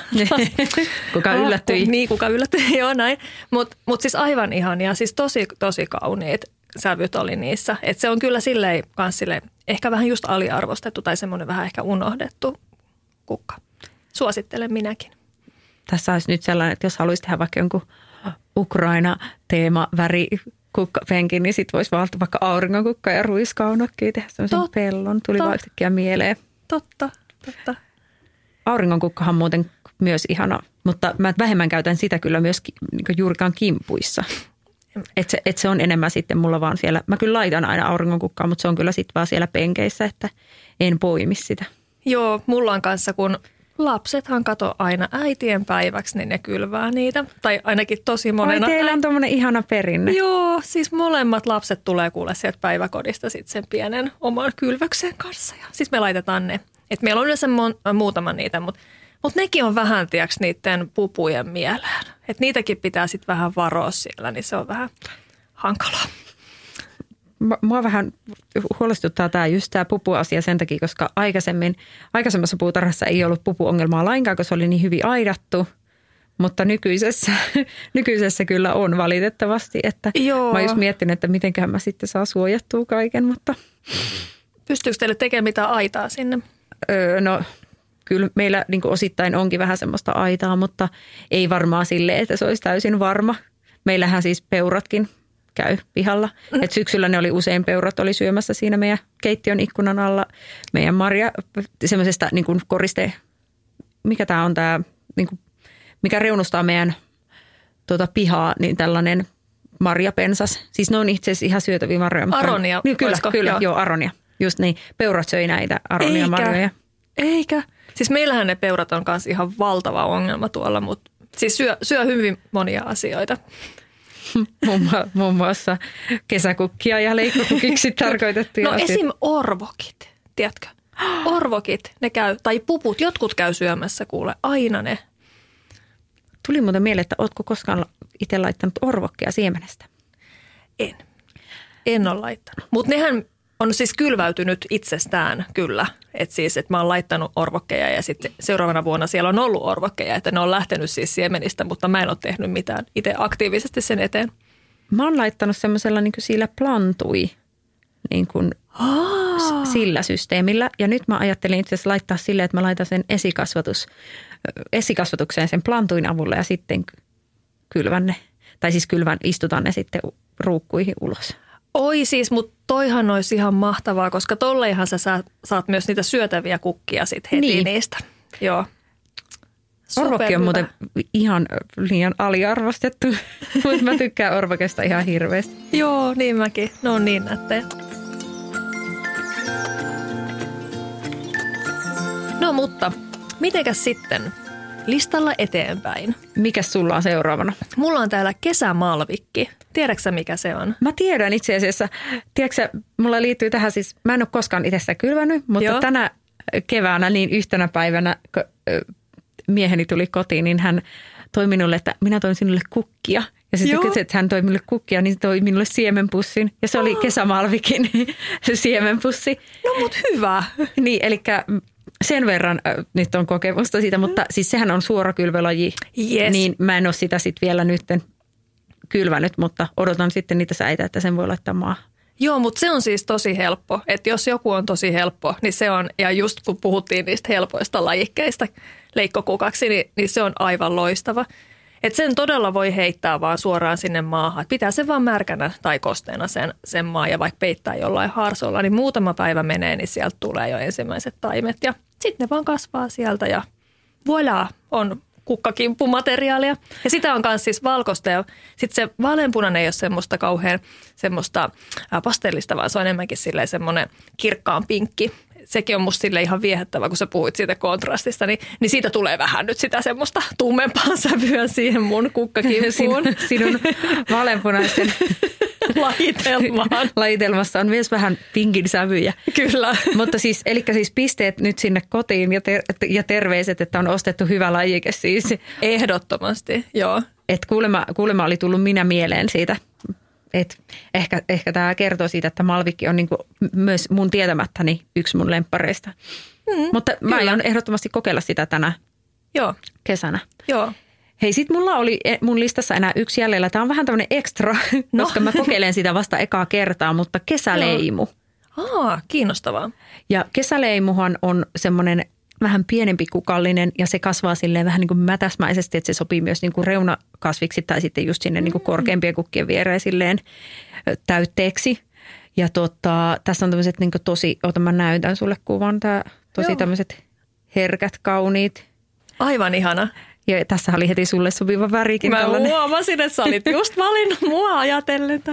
S4: Kuka yllättyi.
S5: Niin, kuka yllättyi, joo näin. Mutta mut siis aivan ihania, siis tosi, tosi kauniit sävyt oli niissä. Että se on kyllä silleen, kans silleen, ehkä vähän just aliarvostettu tai semmoinen vähän ehkä unohdettu kukka. Suosittelen minäkin.
S4: Tässä olisi nyt sellainen, että jos haluaisi tehdä vaikka jonkun Ukraina-teema väri kukkapenkin, niin sitten voisi valita vaikka auringonkukka ja ruiskaunokkia tehdä sellaisen Tot, pellon. Tuli vaan yhtäkkiä mieleen.
S5: Totta, totta.
S4: Auringonkukkahan on muuten myös ihana, mutta mä vähemmän käytän sitä kyllä myös niin juurikaan kimpuissa. Että se, et se on enemmän sitten mulla vaan siellä, mä kyllä laitan aina auringonkukkaa, mutta se on kyllä sitten vaan siellä penkeissä, että en poimi sitä.
S5: Joo, mulla on kanssa, kun lapsethan kato aina äitien päiväksi, niin ne kylvää niitä. Tai ainakin tosi monena.
S4: Ai teillä on tommoinen ihana perinne.
S5: Joo, siis molemmat lapset tulee kuule sieltä päiväkodista sitten sen pienen oman kylväksen kanssa. Ja sitten me laitetaan ne. Et meillä on yleensä mon- muutama niitä, mutta mut nekin on vähän, tiiäks, niiden pupujen mieleen. Et niitäkin pitää sitten vähän varoa siellä, niin se on vähän hankalaa.
S4: Mua vähän huolestuttaa tämä just tämä pupuasia sen takia, koska aikaisemmin, aikaisemmassa puutarhassa ei ollut pupuongelmaa lainkaan, koska se oli niin hyvin aidattu. Mutta nykyisessä, nykyisessä kyllä on valitettavasti, että Joo. mä oon just miettinyt, että mitenköhän mä sitten saa suojattua kaiken, mutta...
S5: Pystyykö teille tekemään mitään aitaa sinne?
S4: Öö, no kyllä meillä niin kuin osittain onkin vähän semmoista aitaa, mutta ei varmaan silleen, että se olisi täysin varma. Meillähän siis peuratkin käy pihalla. Mm. Et syksyllä ne oli usein peurat oli syömässä siinä meidän keittiön ikkunan alla. Meidän marja semmoisesta niin kuin koriste, mikä tämä on tämä, niin kuin, mikä reunustaa meidän tuota, pihaa, niin tällainen marjapensas. Siis ne on itse asiassa ihan syötäviä marjoja.
S5: Aronia.
S4: Niin, kyllä,
S5: olisiko?
S4: kyllä,
S5: joo.
S4: joo, aronia. Just niin, peurat söi näitä aronia marjoja.
S5: Eikä. Siis meillähän ne peurat on kanssa ihan valtava ongelma tuolla, mutta siis syö, syö hyvin monia asioita.
S4: Muun muassa kesäkukkia ja leikkokukiksi tarkoitettuja
S5: No
S4: asioita.
S5: esim. orvokit, tiedätkö? Orvokit, ne käy, tai puput, jotkut käy syömässä, kuule, aina ne.
S4: Tuli muuten mieleen, että ootko koskaan itse laittanut orvokkia siemenestä?
S5: En. En ole laittanut. Mutta nehän on siis kylväytynyt itsestään kyllä. Että siis, että mä oon laittanut orvokkeja ja sitten seuraavana vuonna siellä on ollut orvokkeja. Että ne on lähtenyt siis siemenistä, mutta mä en ole tehnyt mitään itse aktiivisesti sen eteen.
S4: Mä oon laittanut semmoisella niin kuin sillä plantui niin kuin sillä systeemillä. Ja nyt mä ajattelin itse asiassa laittaa silleen, että mä laitan sen esikasvatus, esikasvatukseen sen plantuin avulla ja sitten kylvän ne. Tai siis kylvän, istutan ne sitten ruukkuihin ulos.
S5: Oi siis, mutta toihan olisi ihan mahtavaa, koska tolleinhan sä saat, saat myös niitä syötäviä kukkia sitten heti niin. niistä. Joo.
S4: Orvokki on muuten ihan liian aliarvostettu, mutta mä tykkään orvokesta ihan hirveästi.
S5: Joo, niin mäkin. Ne on niin nättejä. No mutta, mitenkäs sitten listalla eteenpäin?
S4: Mikäs sulla on seuraavana?
S5: Mulla on täällä kesämalvikki. Tiedätkö sä, mikä se on?
S4: Mä tiedän itse asiassa. Tiedätkö, mulla liittyy tähän siis, mä en ole koskaan itse sitä kylvänyt, mutta Joo. tänä keväänä niin yhtenä päivänä, kun mieheni tuli kotiin, niin hän toi minulle, että minä toin sinulle kukkia. Ja sitten kun hän toi minulle kukkia, niin toi minulle siemenpussin. Ja se oli oh. kesämalvikin siemenpussi.
S5: No mut hyvä.
S4: Niin, eli sen verran äh, nyt on kokemusta siitä, mutta siis sehän on suorakylvölaji.
S5: Yes.
S4: Niin mä en ole sitä sitten vielä nytten kylvänyt, mutta odotan sitten niitä säitä, että sen voi laittaa maahan.
S5: Joo, mutta se on siis tosi helppo. Että jos joku on tosi helppo, niin se on, ja just kun puhuttiin niistä helpoista lajikkeista leikkokukaksi, niin, niin se on aivan loistava. Että sen todella voi heittää vaan suoraan sinne maahan. Et pitää se vaan märkänä tai kosteena sen, sen maa ja vaikka peittää jollain harsolla, niin muutama päivä menee, niin sieltä tulee jo ensimmäiset taimet. Ja sitten ne vaan kasvaa sieltä ja voilà, on kukkakimppumateriaalia. Ja sitä on myös siis valkoista ja sitten se vaaleanpunainen ei ole semmoista kauhean semmoista pastellista, vaan se on enemmänkin silleen semmoinen kirkkaan pinkki. Sekin on musta sille ihan viehättävä, kun sä puhuit siitä kontrastista, niin, niin siitä tulee vähän nyt sitä semmoista tummempaa sävyä siihen mun kukkakimppuun.
S4: Sinun, sinun vaaleanpunaisen
S5: lajitelmaan.
S4: Lajitelmassa on myös vähän pinkin sävyjä.
S5: Kyllä.
S4: Mutta siis, eli siis pisteet nyt sinne kotiin ja, ter- ja terveiset, että on ostettu hyvä lajike siis.
S5: Ehdottomasti, joo.
S4: Että kuulemma, kuulemma oli tullut minä mieleen siitä. Et ehkä, ehkä tämä kertoo siitä, että malvikki on niinku myös mun tietämättäni yksi mun lemppareista. Mm, Mutta mä
S5: kyllä.
S4: aion ehdottomasti kokeilla sitä tänä
S5: Joo.
S4: kesänä.
S5: Joo.
S4: Hei, sit mulla oli mun listassa enää yksi jäljellä. Tämä on vähän tämmöinen ekstra, no. koska mä kokeilen sitä vasta ekaa kertaa, mutta kesäleimu.
S5: Aa, kiinnostavaa.
S4: Ja kesäleimuhan on semmoinen vähän pienempi kukallinen ja se kasvaa silleen vähän niin kuin mätäsmäisesti, että se sopii myös niin kuin reunakasviksi tai sitten just sinne niin kuin korkeampien kukkien viereen silleen täytteeksi. Ja tota, tässä on tämmöiset niin kuin tosi, ota mä näytän sulle kuvan, tää tosi tämmöiset herkät, kauniit.
S5: Aivan ihana.
S4: Ja tässä oli heti sulle sopiva värikin.
S5: Mä
S4: tällainen.
S5: huomasin, että sä olit just valinnut mua ajatellen.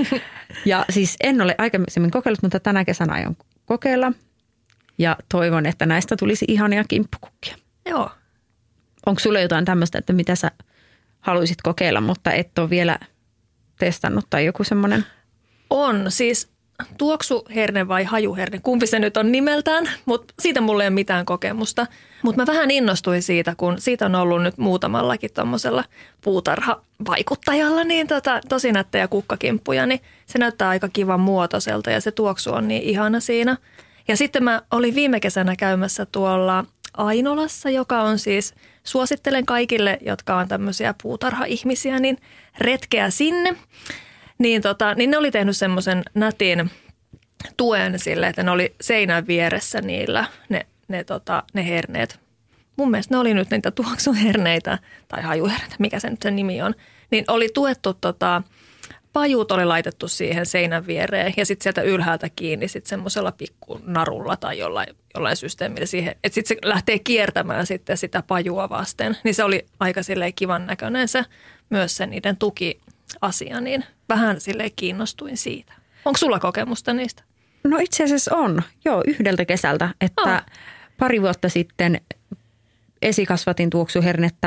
S4: Ja siis en ole aikaisemmin kokeillut, mutta tänä kesänä aion kokeilla. Ja toivon, että näistä tulisi ihania kimppukukkia.
S5: Joo.
S4: Onko sulle jotain tämmöistä, että mitä sä haluaisit kokeilla, mutta et ole vielä testannut tai joku semmoinen?
S5: On. Siis tuoksuherne vai hajuherne, kumpi se nyt on nimeltään, mutta siitä mulla ei ole mitään kokemusta. Mutta mä vähän innostuin siitä, kun siitä on ollut nyt muutamallakin tuommoisella puutarhavaikuttajalla niin tota, tosi nättejä kukkakimppuja, niin se näyttää aika kivan muotoiselta ja se tuoksu on niin ihana siinä. Ja sitten mä olin viime kesänä käymässä tuolla Ainolassa, joka on siis, suosittelen kaikille, jotka on tämmöisiä puutarha-ihmisiä, niin retkeä sinne. Niin, tota, niin ne oli tehnyt semmoisen nätin tuen sille, että ne oli seinän vieressä niillä, ne, ne, tota, ne herneet. Mun mielestä ne oli nyt niitä tuoksuherneitä tai hajuherneitä, mikä se nyt se nimi on. Niin oli tuettu, tota, pajut oli laitettu siihen seinän viereen ja sitten sieltä ylhäältä kiinni sitten semmoisella pikku narulla tai jollain, jollain systeemillä siihen. Että sitten se lähtee kiertämään sitten sitä pajua vasten. Niin se oli aika silleen kivan näköinen se, myös se niiden tukiasia, niin vähän silleen kiinnostuin siitä. Onko sulla kokemusta niistä?
S4: No itse asiassa on, joo, yhdeltä kesältä, että oh. pari vuotta sitten esikasvatin tuoksuhernettä.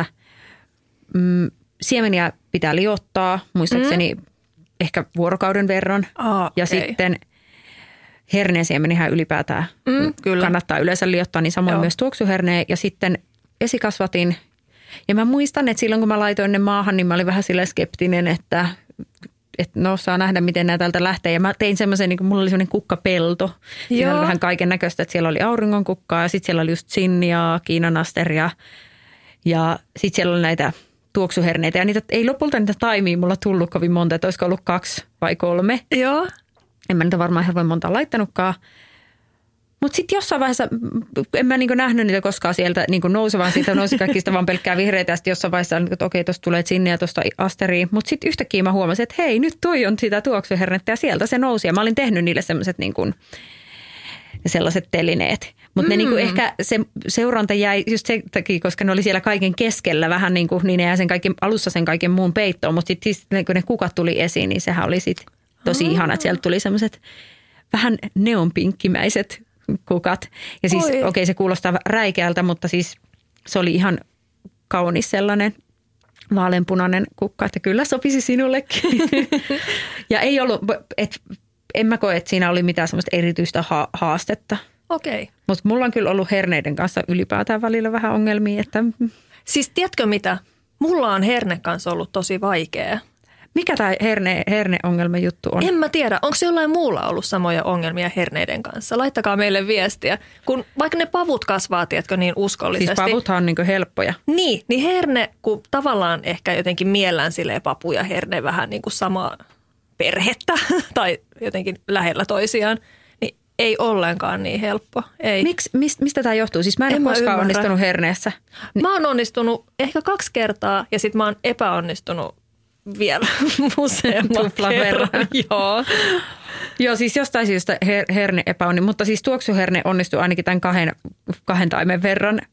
S4: Mm, siemeniä pitää liottaa, muistaakseni mm. ehkä vuorokauden verran.
S5: Oh,
S4: ja
S5: okay.
S4: sitten herneensiemenihän ylipäätään
S5: mm, kyllä.
S4: kannattaa yleensä liottaa, niin samoin joo. myös tuoksuherneen. Ja sitten esikasvatin, ja mä muistan, että silloin kun mä laitoin ne maahan, niin mä olin vähän silleen skeptinen, että että no saa nähdä, miten nämä täältä lähtee. Ja mä tein semmoisen, niin kuin mulla oli semmoinen kukkapelto. Siinä oli vähän kaiken näköistä, että siellä oli auringonkukkaa ja sitten siellä oli just sinniaa, kiinanasteria ja sitten siellä oli näitä tuoksuherneitä. Ja niitä ei lopulta niitä taimia mulla tullut kovin monta, että olisiko ollut kaksi vai kolme.
S5: Joo.
S4: En mä niitä varmaan hirveän monta laittanutkaan. Mutta sitten jossain vaiheessa, en mä niinku nähnyt niitä koskaan sieltä niinku nousevan, siitä nousi kaikista vaan pelkkää vihreitä. Ja sitten jossain vaiheessa, että okei, tuosta tulee sinne ja tuosta asteriin. Mutta sitten yhtäkkiä mä huomasin, että hei, nyt toi on sitä tuoksuhernettä ja sieltä se nousi. Ja mä olin tehnyt niille sellaiset niinku, sellaiset telineet. Mutta mm. ne niinku ehkä se seuranta jäi just sen takia, koska ne oli siellä kaiken keskellä vähän niin kuin, niin ne jäi sen kaiken, alussa sen kaiken muun peittoon. Mutta sitten kun ne kukat tuli esiin, niin sehän oli sitten tosi oh. ihana, että sieltä tuli sellaiset vähän neonpinkkimäiset kukat. Ja siis okei, okay, se kuulostaa räikeältä, mutta siis se oli ihan kaunis sellainen vaaleanpunainen kukka, että kyllä sopisi sinullekin. Ja ei ollut, et, en mä koe, että siinä oli mitään semmoista erityistä ha- haastetta.
S5: Okei. Okay.
S4: Mutta mulla on kyllä ollut herneiden kanssa ylipäätään välillä vähän ongelmia. Että
S5: siis tiedätkö mitä? Mulla on herne kanssa ollut tosi vaikea.
S4: Mikä tämä herne, herneongelma juttu on?
S5: En mä tiedä. Onko jollain muulla ollut samoja ongelmia herneiden kanssa? Laittakaa meille viestiä. Kun vaikka ne pavut kasvaa, tiedätkö, niin uskollisesti.
S4: Siis pavuthan on niin kuin helppoja.
S5: Niin, niin herne, kun tavallaan ehkä jotenkin miellään silleen papu ja herne vähän niin kuin samaa perhettä tai jotenkin lähellä toisiaan, niin ei ollenkaan niin helppo. Ei.
S4: Miks, mist, mistä tämä johtuu? Siis mä en, en ole koskaan onnistunut herneessä.
S5: Mä oon onnistunut ehkä kaksi kertaa ja sitten mä oon epäonnistunut vielä useamman kerran. Joo.
S4: Joo, siis jostain syystä her- herne epäonni, mutta siis tuoksuherne onnistui ainakin tämän kahden, kahden taimen verran.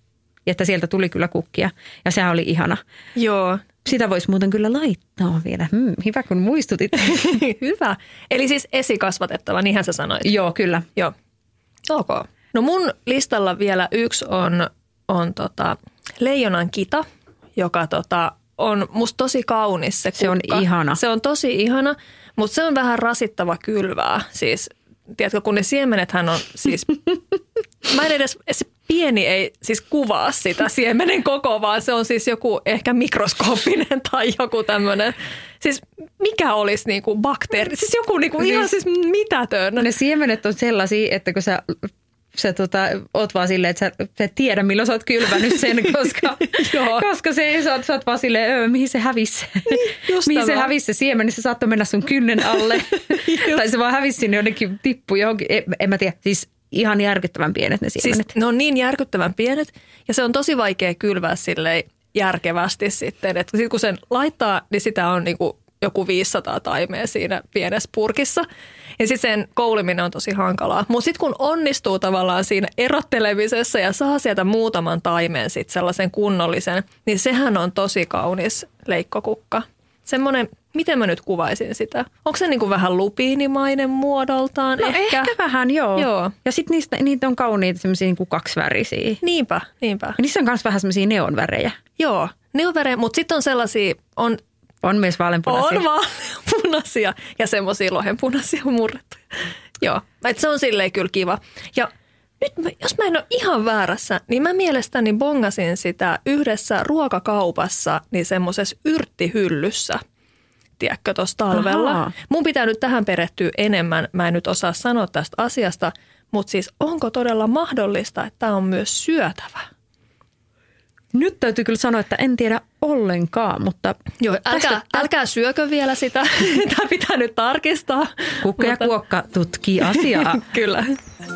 S4: että sieltä tuli kyllä kukkia ja sehän oli ihana.
S5: Joo.
S4: Sitä voisi muuten kyllä laittaa vielä. Hmm, hyvä, kun muistutit.
S5: Hyvä. Eli siis esikasvatettava, niinhän sä sanoit.
S4: Joo, kyllä.
S5: Joo. Ok. No mun listalla vielä yksi on, on tota leijonan kita, joka tota on musta tosi kaunis se kukka.
S4: Se on ihana.
S5: Se on tosi ihana, mutta se on vähän rasittava kylvää. Siis, tiedätkö, kun ne siemenethän on siis, mä en edes, se pieni ei siis kuvaa sitä siemenen koko, vaan se on siis joku ehkä mikroskooppinen tai joku tämmöinen. Siis mikä olisi niinku bakteeri? Siis joku niinku siis, ihan siis mitätön.
S4: Ne siemenet on sellaisia, että kun sä... Sä tota, oot vaan silleen, että sä, sä et tiedä, milloin sä oot kylvänyt sen, koska, koska se, sä, oot, sä oot vaan silleen, mihin se hävisi. Niin, mihin se hävisi se siemen, niin se saattoi mennä sun kynnen alle. Tai se vaan hävisi sinne jonnekin, tippui johonkin. En, en mä tiedä, siis ihan järkyttävän pienet ne siemenet.
S5: Siis ne on niin järkyttävän pienet ja se on tosi vaikea kylvää silleen järkevästi sitten. Että sit kun sen laittaa, niin sitä on niinku joku viisisataa taimea siinä pienessä purkissa. Ja sitten sen kouliminen on tosi hankalaa. Mutta sitten kun onnistuu tavallaan siinä erottelemisessa ja saa sieltä muutaman taimen sitten sellaisen kunnollisen, niin sehän on tosi kaunis leikkokukka. Semmoinen, miten mä nyt kuvaisin sitä? Onko se niinku vähän lupiinimainen muodoltaan?
S4: No ehkä, ehkä vähän, joo. joo. Ja sitten niitä on kauniita semmoisia niinku kaksivärisiä.
S5: Niinpä, niinpä. Ja
S4: niissä on myös vähän semmoisia neonvärejä.
S5: Joo, neonvärejä, mutta sitten on sellaisia... On,
S4: On myös vaaleanpunaisia.
S5: On vaaleanpunaisia ja semmoisia lohenpunaisia murrettuja. Joo, että se on silleen kyllä kiva. Ja nyt mä, jos mä en ole ihan väärässä, niin mä mielestäni bongasin sitä yhdessä ruokakaupassa niin semmoisessa yrttihyllyssä, tiedätkö, tuossa talvella. Ahaa. Mun pitää nyt tähän perehtyä enemmän. Mä en nyt osaa sanoa tästä asiasta, mutta siis onko todella mahdollista, että tämä on myös syötävä?
S4: Nyt täytyy kyllä sanoa, että en tiedä ollenkaan, mutta...
S5: Joo, älkää, tästä, älkää syökö vielä sitä. Tämä pitää nyt tarkistaa.
S4: Kukka ja mutta... kuokka tutkii asiaa.
S5: Kyllä.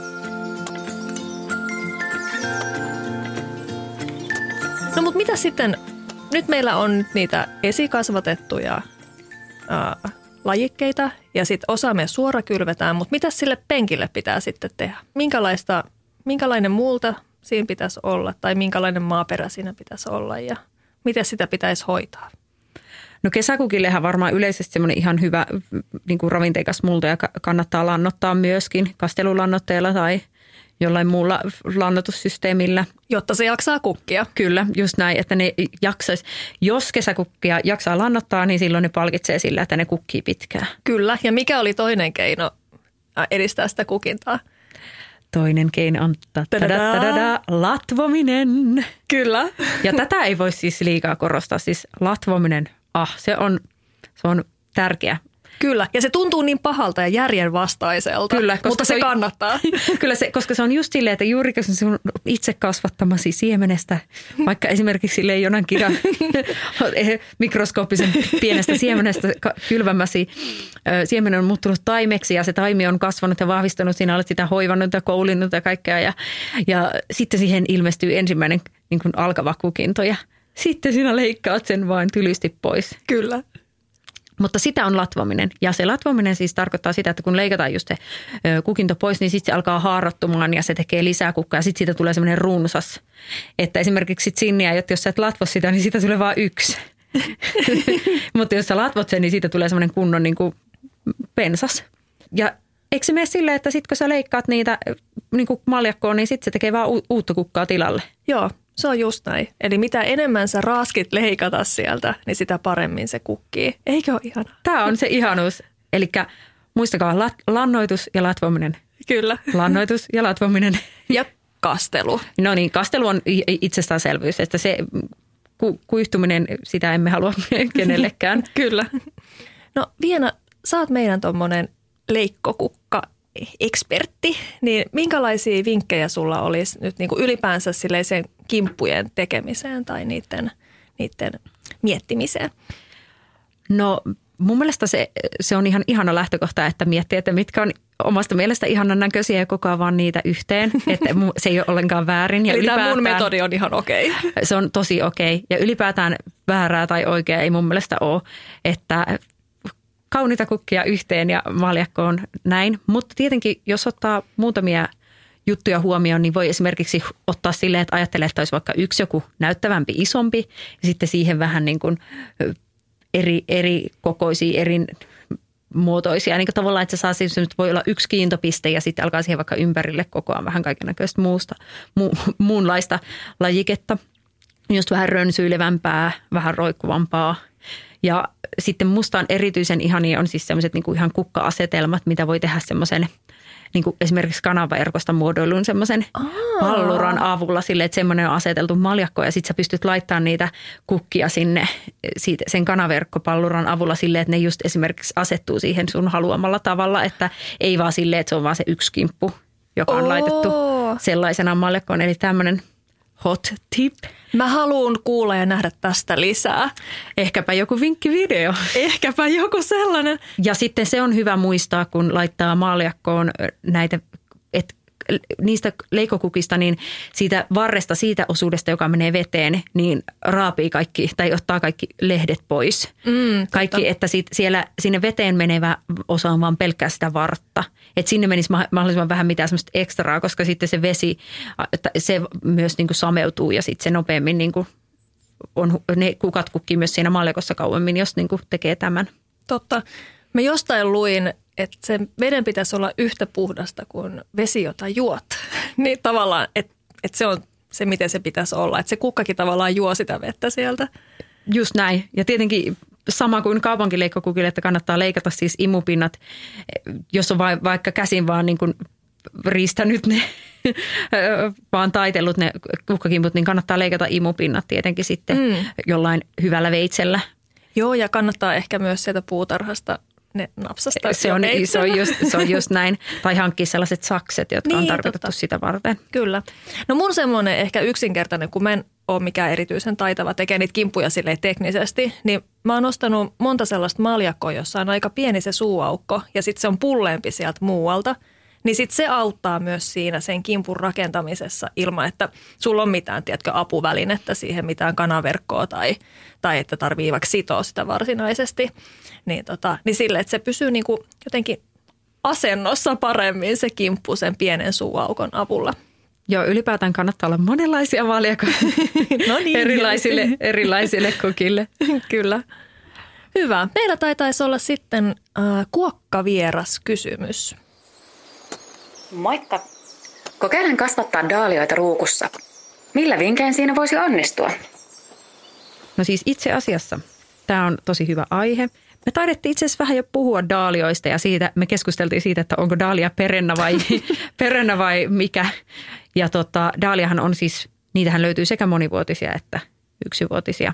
S5: No mutta mitä sitten, nyt meillä on nyt niitä esikasvatettuja ää, lajikkeita ja sitten osa me suorakylvetään, mutta mitä sille penkille pitää sitten tehdä? Minkälaista, minkälainen multa siinä pitäisi olla tai minkälainen maaperä siinä pitäisi olla ja miten sitä pitäisi hoitaa?
S4: No kesäkukillehan varmaan yleisesti semmoinen ihan hyvä niin kuin ravinteikas multa ja kannattaa lannottaa myöskin kastelulannoitteella tai jollain muulla lannoitussysteemillä.
S5: Jotta se jaksaa kukkia.
S4: Kyllä, just näin, että ne jaksaisi. Jos kesäkukkia jaksaa lannottaa, niin silloin ne palkitsee sillä, että ne kukkii pitkään.
S5: Kyllä, ja mikä oli toinen keino edistää sitä kukintaa?
S4: Toinen keino on ta-da-da-da-da, latvominen.
S5: Kyllä.
S4: Ja tätä ei voi siis liikaa korostaa. Siis latvominen, ah, se on, se on tärkeä.
S5: Kyllä, ja se tuntuu niin pahalta ja järjenvastaiselta, Kyllä, mutta se, se kannattaa.
S4: Kyllä, se, koska se on just silleen, että juurikin sun itse kasvattamasi siemenestä, vaikka esimerkiksi leijonan kirja mikroskooppisen pienestä siemenestä kylvämäsi siemen on muuttunut taimeksi ja se taimi on kasvanut ja vahvistunut, siinä olet sitä hoivannut ja koulinnut ja kaikkea ja, ja sitten siihen ilmestyy ensimmäinen niin kuin alkava kukinto ja sitten sinä leikkaat sen vain tylysti pois.
S5: Kyllä.
S4: Mutta sitä on latvominen. Ja se latvominen siis tarkoittaa sitä, että kun leikataan just se kukinto pois, niin sitten se alkaa haarottumaan ja se tekee lisää kukkaa. Ja sitten siitä tulee semmoinen runsas. Että esimerkiksi sinniä, että jos sä et latvo sitä, niin siitä tulee vain yksi. Mutta jos sä latvot sen, niin siitä tulee semmoinen kunnon niin kuin pensas. Ja eikö se mene silleen, että sitten kun sä leikkaat niitä niin kuin maljakkoon, niin sitten se tekee vaan u- uutta kukkaa tilalle? Joo.
S5: Se on just näin. Eli mitä enemmän sä raaskit leikata sieltä, niin sitä paremmin se kukkii. Eikö ole ihanaa?
S4: Tämä on se ihanuus. Eli muistakaa la- lannoitus ja latvominen.
S5: Kyllä.
S4: Lannoitus ja latvominen.
S5: Ja kastelu.
S4: No niin, kastelu on itsestäänselvyys, että se ku- kuihtuminen, sitä emme halua kenellekään.
S5: Kyllä. No Viena, sä oot meidän tommonen leikkokukka ekspertti, niin minkälaisia vinkkejä sulla olisi nyt niin kuin ylipäänsä sen kimppujen tekemiseen tai niiden, niiden miettimiseen?
S4: No mun mielestä se, se on ihan ihana lähtökohta, että miettii, että mitkä on omasta mielestä ihanan näköisiä ja kokoaa vaan niitä yhteen, että se ei ole ollenkaan väärin. Ja
S5: eli tämä mun metodi on ihan okei. Okay.
S4: Se on tosi okei okay. Ja ylipäätään väärää tai oikea ei mun mielestä ole, että kauniita kukkia yhteen ja maljakkoon näin. Mutta tietenkin, jos ottaa muutamia juttuja huomioon, niin voi esimerkiksi ottaa silleen, että ajattelee, että olisi vaikka yksi joku näyttävämpi, isompi ja sitten siihen vähän niin kuin eri, eri kokoisia, eri muotoisia. Niin kuin tavallaan, että se saa siis, että voi olla yksi kiintopiste ja sitten alkaa siihen vaikka ympärille kokoaan vähän kaikennäköistä muusta, mu, muunlaista lajiketta. Just vähän rönsyilevämpää, vähän roikkuvampaa. Ja sitten musta on erityisen ihania on siis sellaiset niin kuin ihan kukka-asetelmat, mitä voi tehdä semmoisen niin kuin esimerkiksi kanavaverkosta muodoilun semmoisen palluran avulla sille, että semmoinen on aseteltu maljakko ja sitten sä pystyt laittamaan niitä kukkia sinne siitä, sen kanaverkkopalluran avulla sille, että ne just esimerkiksi asettuu siihen sun haluamalla tavalla, että ei vaan silleen, että se on vaan se yksi kimppu, joka on oh. laitettu sellaisena maljakkoon. Eli tämmöinen hot tip.
S5: Mä haluan kuulla ja nähdä tästä lisää.
S4: Ehkäpä joku vinkkivideo.
S5: Ehkäpä joku sellainen.
S4: Ja sitten se on hyvä muistaa, kun laittaa maljakkoon näitä, että niistä leikokukista, niin siitä varresta, siitä osuudesta, joka menee veteen, niin raapii kaikki tai ottaa kaikki lehdet pois. Mm, kaikki, että sit siellä, sinne veteen menevä osa on vaan pelkkää sitä vartta. Että sinne menisi mahdollisimman vähän mitään semmoista ekstraa, koska sitten se vesi, se myös niin kuin sameutuu ja sitten se nopeammin niin kuin on, ne kukat kukkii myös siinä maljakossa kauemmin, jos niin kuin tekee tämän.
S5: Totta. Mä jostain luin, että sen veden pitäisi olla yhtä puhdasta kuin vesi, jota juot. Niin tavallaan, että, että se on se, miten se pitäisi olla. Että se kukkakin tavallaan juo sitä vettä sieltä.
S4: Just näin. Ja tietenkin sama kuin kaupunkileikkokukille, että kannattaa leikata siis imupinnat, jos on vaikka käsin vaan niin kuin riistänyt ne, vaan taitellut ne kukkakimput, niin kannattaa leikata imupinnat tietenkin sitten mm. jollain hyvällä veitsellä.
S5: Joo, ja kannattaa ehkä myös sieltä puutarhasta ne napsastaa.
S4: Se on, se, on just, se on just näin. Tai hankkia sellaiset sakset, jotka niin, on tarkoitettu totta. Sitä varten.
S5: Kyllä. No mun semmoinen ehkä yksinkertainen, kun mä en ole mikään erityisen taitava tekee niitä kimppuja silleen teknisesti, niin mä oon ostanut monta sellaista maljakkoa, jossa on aika pieni se suuaukko ja sitten se on pulleempi sieltä muualta. Niin sitten se auttaa myös siinä sen kimpun rakentamisessa ilman, että sulla on mitään, tiedätkö, apuvälinettä siihen, mitään kanaverkkoa tai, tai että tarvii vaikka sitoa sitä varsinaisesti. Niin, tota, niin sille, että se pysyy niinku jotenkin asennossa paremmin se kimppu sen pienen suuaukon avulla.
S4: Joo, ylipäätään kannattaa olla monenlaisia maljakoja no niin, erilaisille, erilaisille kukille.
S5: Kyllä. Hyvä. Meillä taitaisi olla sitten äh, kuokkavieras kysymys.
S6: Moikka! Kokeilen kasvattaa daalioita ruukussa. Millä vinkein siinä voisi onnistua?
S4: No siis itse asiassa tämä on tosi hyvä aihe. Me taidettiin itse asiassa vähän jo puhua daalioista ja siitä, me keskusteltiin siitä, että onko daalia perennä vai, perennä vai mikä. Ja tota, daaliahan on siis, niitähän löytyy sekä monivuotisia että yksivuotisia.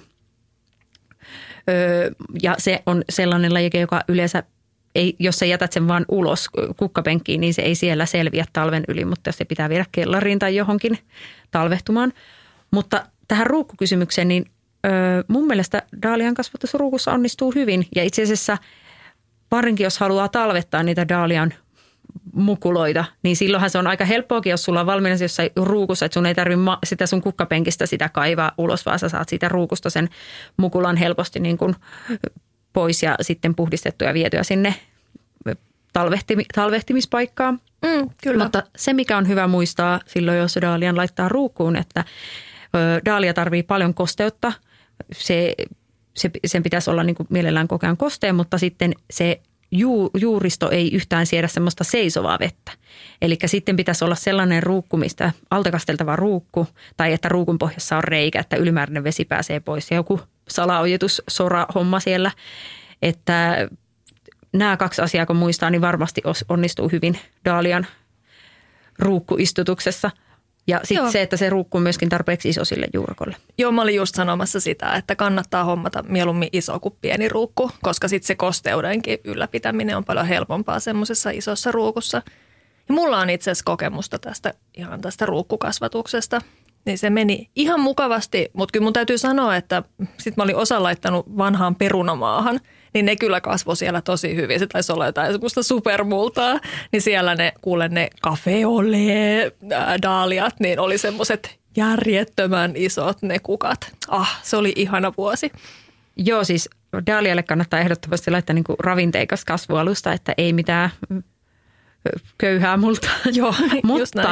S4: Öö, ja se on sellainen lajike, joka yleensä ei, jos sä jätät sen vaan ulos kukkapenkkiin, niin se ei siellä selviä talven yli, mutta se pitää viedä kellariin tai johonkin talvehtumaan. Mutta tähän ruukkukysymykseen, niin öö, mun mielestä daalian kasvatus ruukussa onnistuu hyvin. Ja itse asiassa varsinkin, jos haluaa talvettaa niitä daalian mukuloita, niin silloinhan se on aika helppoakin, jos sulla on valmiina jossain ruukussa, että sun ei tarvitse sitä sun kukkapenkistä sitä kaivaa ulos, vaan sä saat siitä ruukusta sen mukulan helposti niin kuin pois ja sitten puhdistettua ja vietyä sinne talvehtimi, talvehtimispaikkaan.
S5: Mm, kyllä.
S4: Mutta se, mikä on hyvä muistaa silloin, jos daalian laittaa ruukkuun, että ö, daalia tarvii paljon kosteutta. Se, se, sen pitäisi olla niin kuin mielellään koko ajan kosteen, mutta sitten se juu, juuristo ei yhtään siedä semmoista seisovaa vettä. Eli sitten pitäisi olla sellainen ruukku, mistä altakasteltava ruukku tai että ruukun pohjassa on reikä, että ylimääräinen vesi pääsee pois ja joku salaojitus, sora homma siellä, että nämä kaksi asiaa kun muistaa, niin varmasti onnistuu hyvin daalian ruukkuistutuksessa. Ja sitten se, että se ruukku on myöskin tarpeeksi iso sille juurakolle.
S5: Joo, mä olin just sanomassa sitä, että kannattaa hommata mieluummin iso kuin pieni ruukku, koska sitten se kosteudenkin ylläpitäminen on paljon helpompaa semmoisessa isossa ruukussa. Ja mulla on itse asiassa kokemusta tästä ihan tästä ruukkukasvatuksesta. Niin se meni ihan mukavasti, mutta kyllä mun täytyy sanoa, että sit mä olin osa laittanut vanhaan perunamaahan, niin ne kyllä kasvoi siellä tosi hyvin. Se taisi olla jotain semmoista supermultaa, niin siellä ne, kuulen ne cafe ole daaliat, niin oli semmoiset järjettömän isot ne kukat. Ah, se oli ihana vuosi.
S4: Joo, siis daalialle kannattaa ehdottomasti laittaa niin kuin ravinteikas kasvualusta, että ei mitään köyhää multaa.
S5: Joo,
S4: mutta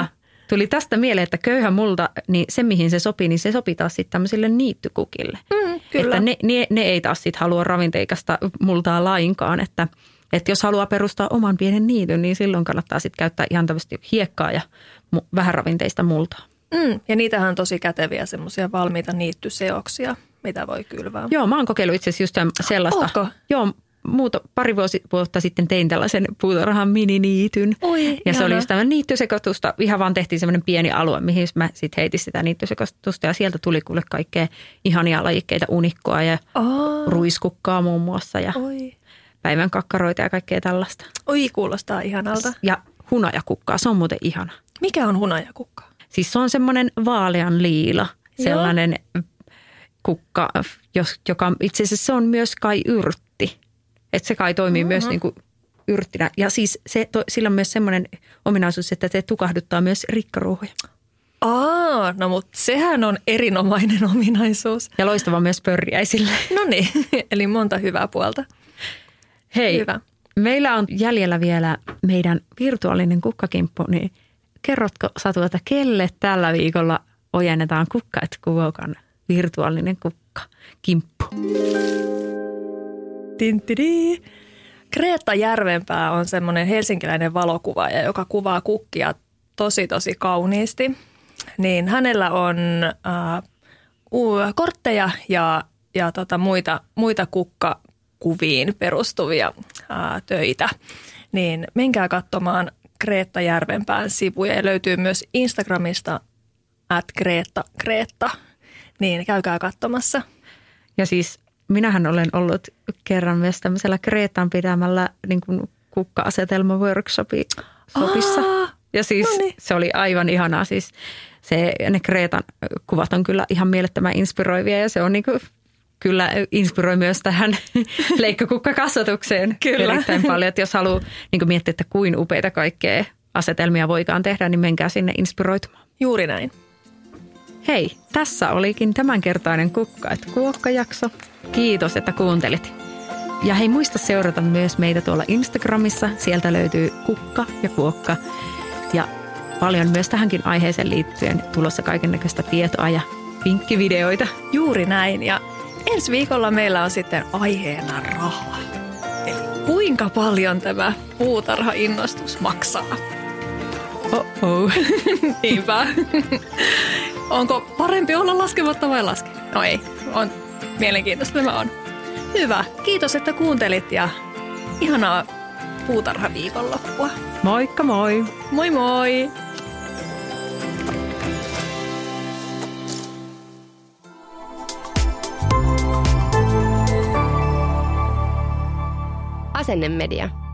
S4: tuli tästä mieleen, että köyhä multa, niin se mihin se sopii, niin se sopii taas sitten tämmöisille niittykukille.
S5: Mm, kyllä.
S4: Että ne, ne, ne ei taas sitten halua ravinteikasta multaa lainkaan, että, että jos haluaa perustaa oman pienen niityn, niin silloin kannattaa sitten käyttää ihan tämmöistä hiekkaa ja mu- vähän ravinteista multaa.
S5: Mm, ja niitähän on tosi käteviä semmoisia valmiita niittyseoksia, mitä voi kylvää.
S4: Joo, mä oon kokeillut itse asiassa just sellaista.
S5: Ootko?
S4: Joo, muuta, pari vuosi, vuotta sitten tein tällaisen puutarhan mininiityn.
S5: Oi,
S4: ja
S5: ihana.
S4: se oli just tämmöinen niittysekoitusta. Ihan vaan tehtiin semmoinen pieni alue, mihin mä sitten heitin sitä niittysekoitusta. Ja sieltä tuli kuule kaikkea ihania lajikkeita, unikkoa ja
S5: Aa.
S4: ruiskukkaa muun muassa. Ja
S5: Oi.
S4: päivän kakkaroita ja kaikkea tällaista.
S5: Oi, kuulostaa ihanalta.
S4: Ja hunajakukkaa, se on muuten ihana.
S5: Mikä on hunajakukka?
S4: Siis se on semmoinen vaalean liila, sellainen Joo. kukka, jos, joka itse asiassa se on myös kai yrtti. Että se kai toimii mm-hmm. myös niin kuin yrttinä. Ja siis se, to, sillä on myös semmoinen ominaisuus, että se tukahduttaa myös rikkaruohoja.
S5: Aa, no mutta sehän on erinomainen ominaisuus.
S4: Ja loistava myös pörjäisille.
S5: No niin, eli monta hyvää puolta.
S4: Hei,
S5: Hyvä.
S4: Meillä on jäljellä vielä meidän virtuaalinen kukkakimppu, niin kerrotko Satu, että kelle tällä viikolla ojennetaan kukka, että kuvokan virtuaalinen kukkakimppu?
S5: Tinttidi. Kreetta Järvenpää on semmoinen helsinkiläinen valokuvaaja, joka kuvaa kukkia tosi tosi kauniisti. Niin hänellä on äh, kortteja ja, ja tota muita, muita kukkakuviin perustuvia äh, töitä. Niin menkää katsomaan Kreetta Järvenpään sivuja ja löytyy myös Instagramista at Kreetta Kreetta. Niin käykää katsomassa.
S4: Ja siis minähän olen ollut kerran myös tämmöisellä Kreetan pitämällä niin kuin kukka-asetelma-workshopissa.
S5: Aa,
S4: ja siis
S5: noniin.
S4: Se oli aivan ihanaa. Siis se, ne Kreetan kuvat on kyllä ihan mielettömän inspiroivia ja se on niin kuin, kyllä inspiroi myös tähän leikkokukkakasvatukseen
S5: Kyllä.
S4: erittäin paljon. Että jos haluaa niin miettiä, että kuin upeita kaikkea asetelmia voikaan tehdä, niin menkää sinne inspiroitumaan.
S5: Juuri näin.
S4: Hei, tässä olikin tämänkertainen Kukka et Kuokka-jakso. Kiitos, että kuuntelit. Ja hei, muista seurata myös meitä tuolla Instagramissa. Sieltä löytyy Kukka ja Kuokka. Ja paljon myös tähänkin aiheeseen liittyen tulossa kaikennäköistä tietoa ja vinkkivideoita.
S5: Juuri näin. Ja ensi viikolla meillä on sitten aiheena raha. Eli kuinka paljon tämä puutarhainnostus maksaa?
S4: Oh-oh.
S5: Niinpä. Onko parempi olla laskematta vai laskea? No ei, on mielenkiintoista tämä on. Hyvä, kiitos että kuuntelit ja ihanaa puutarhaviikonloppua.
S4: Moikka moi!
S5: Moi moi!
S7: Asennemedia.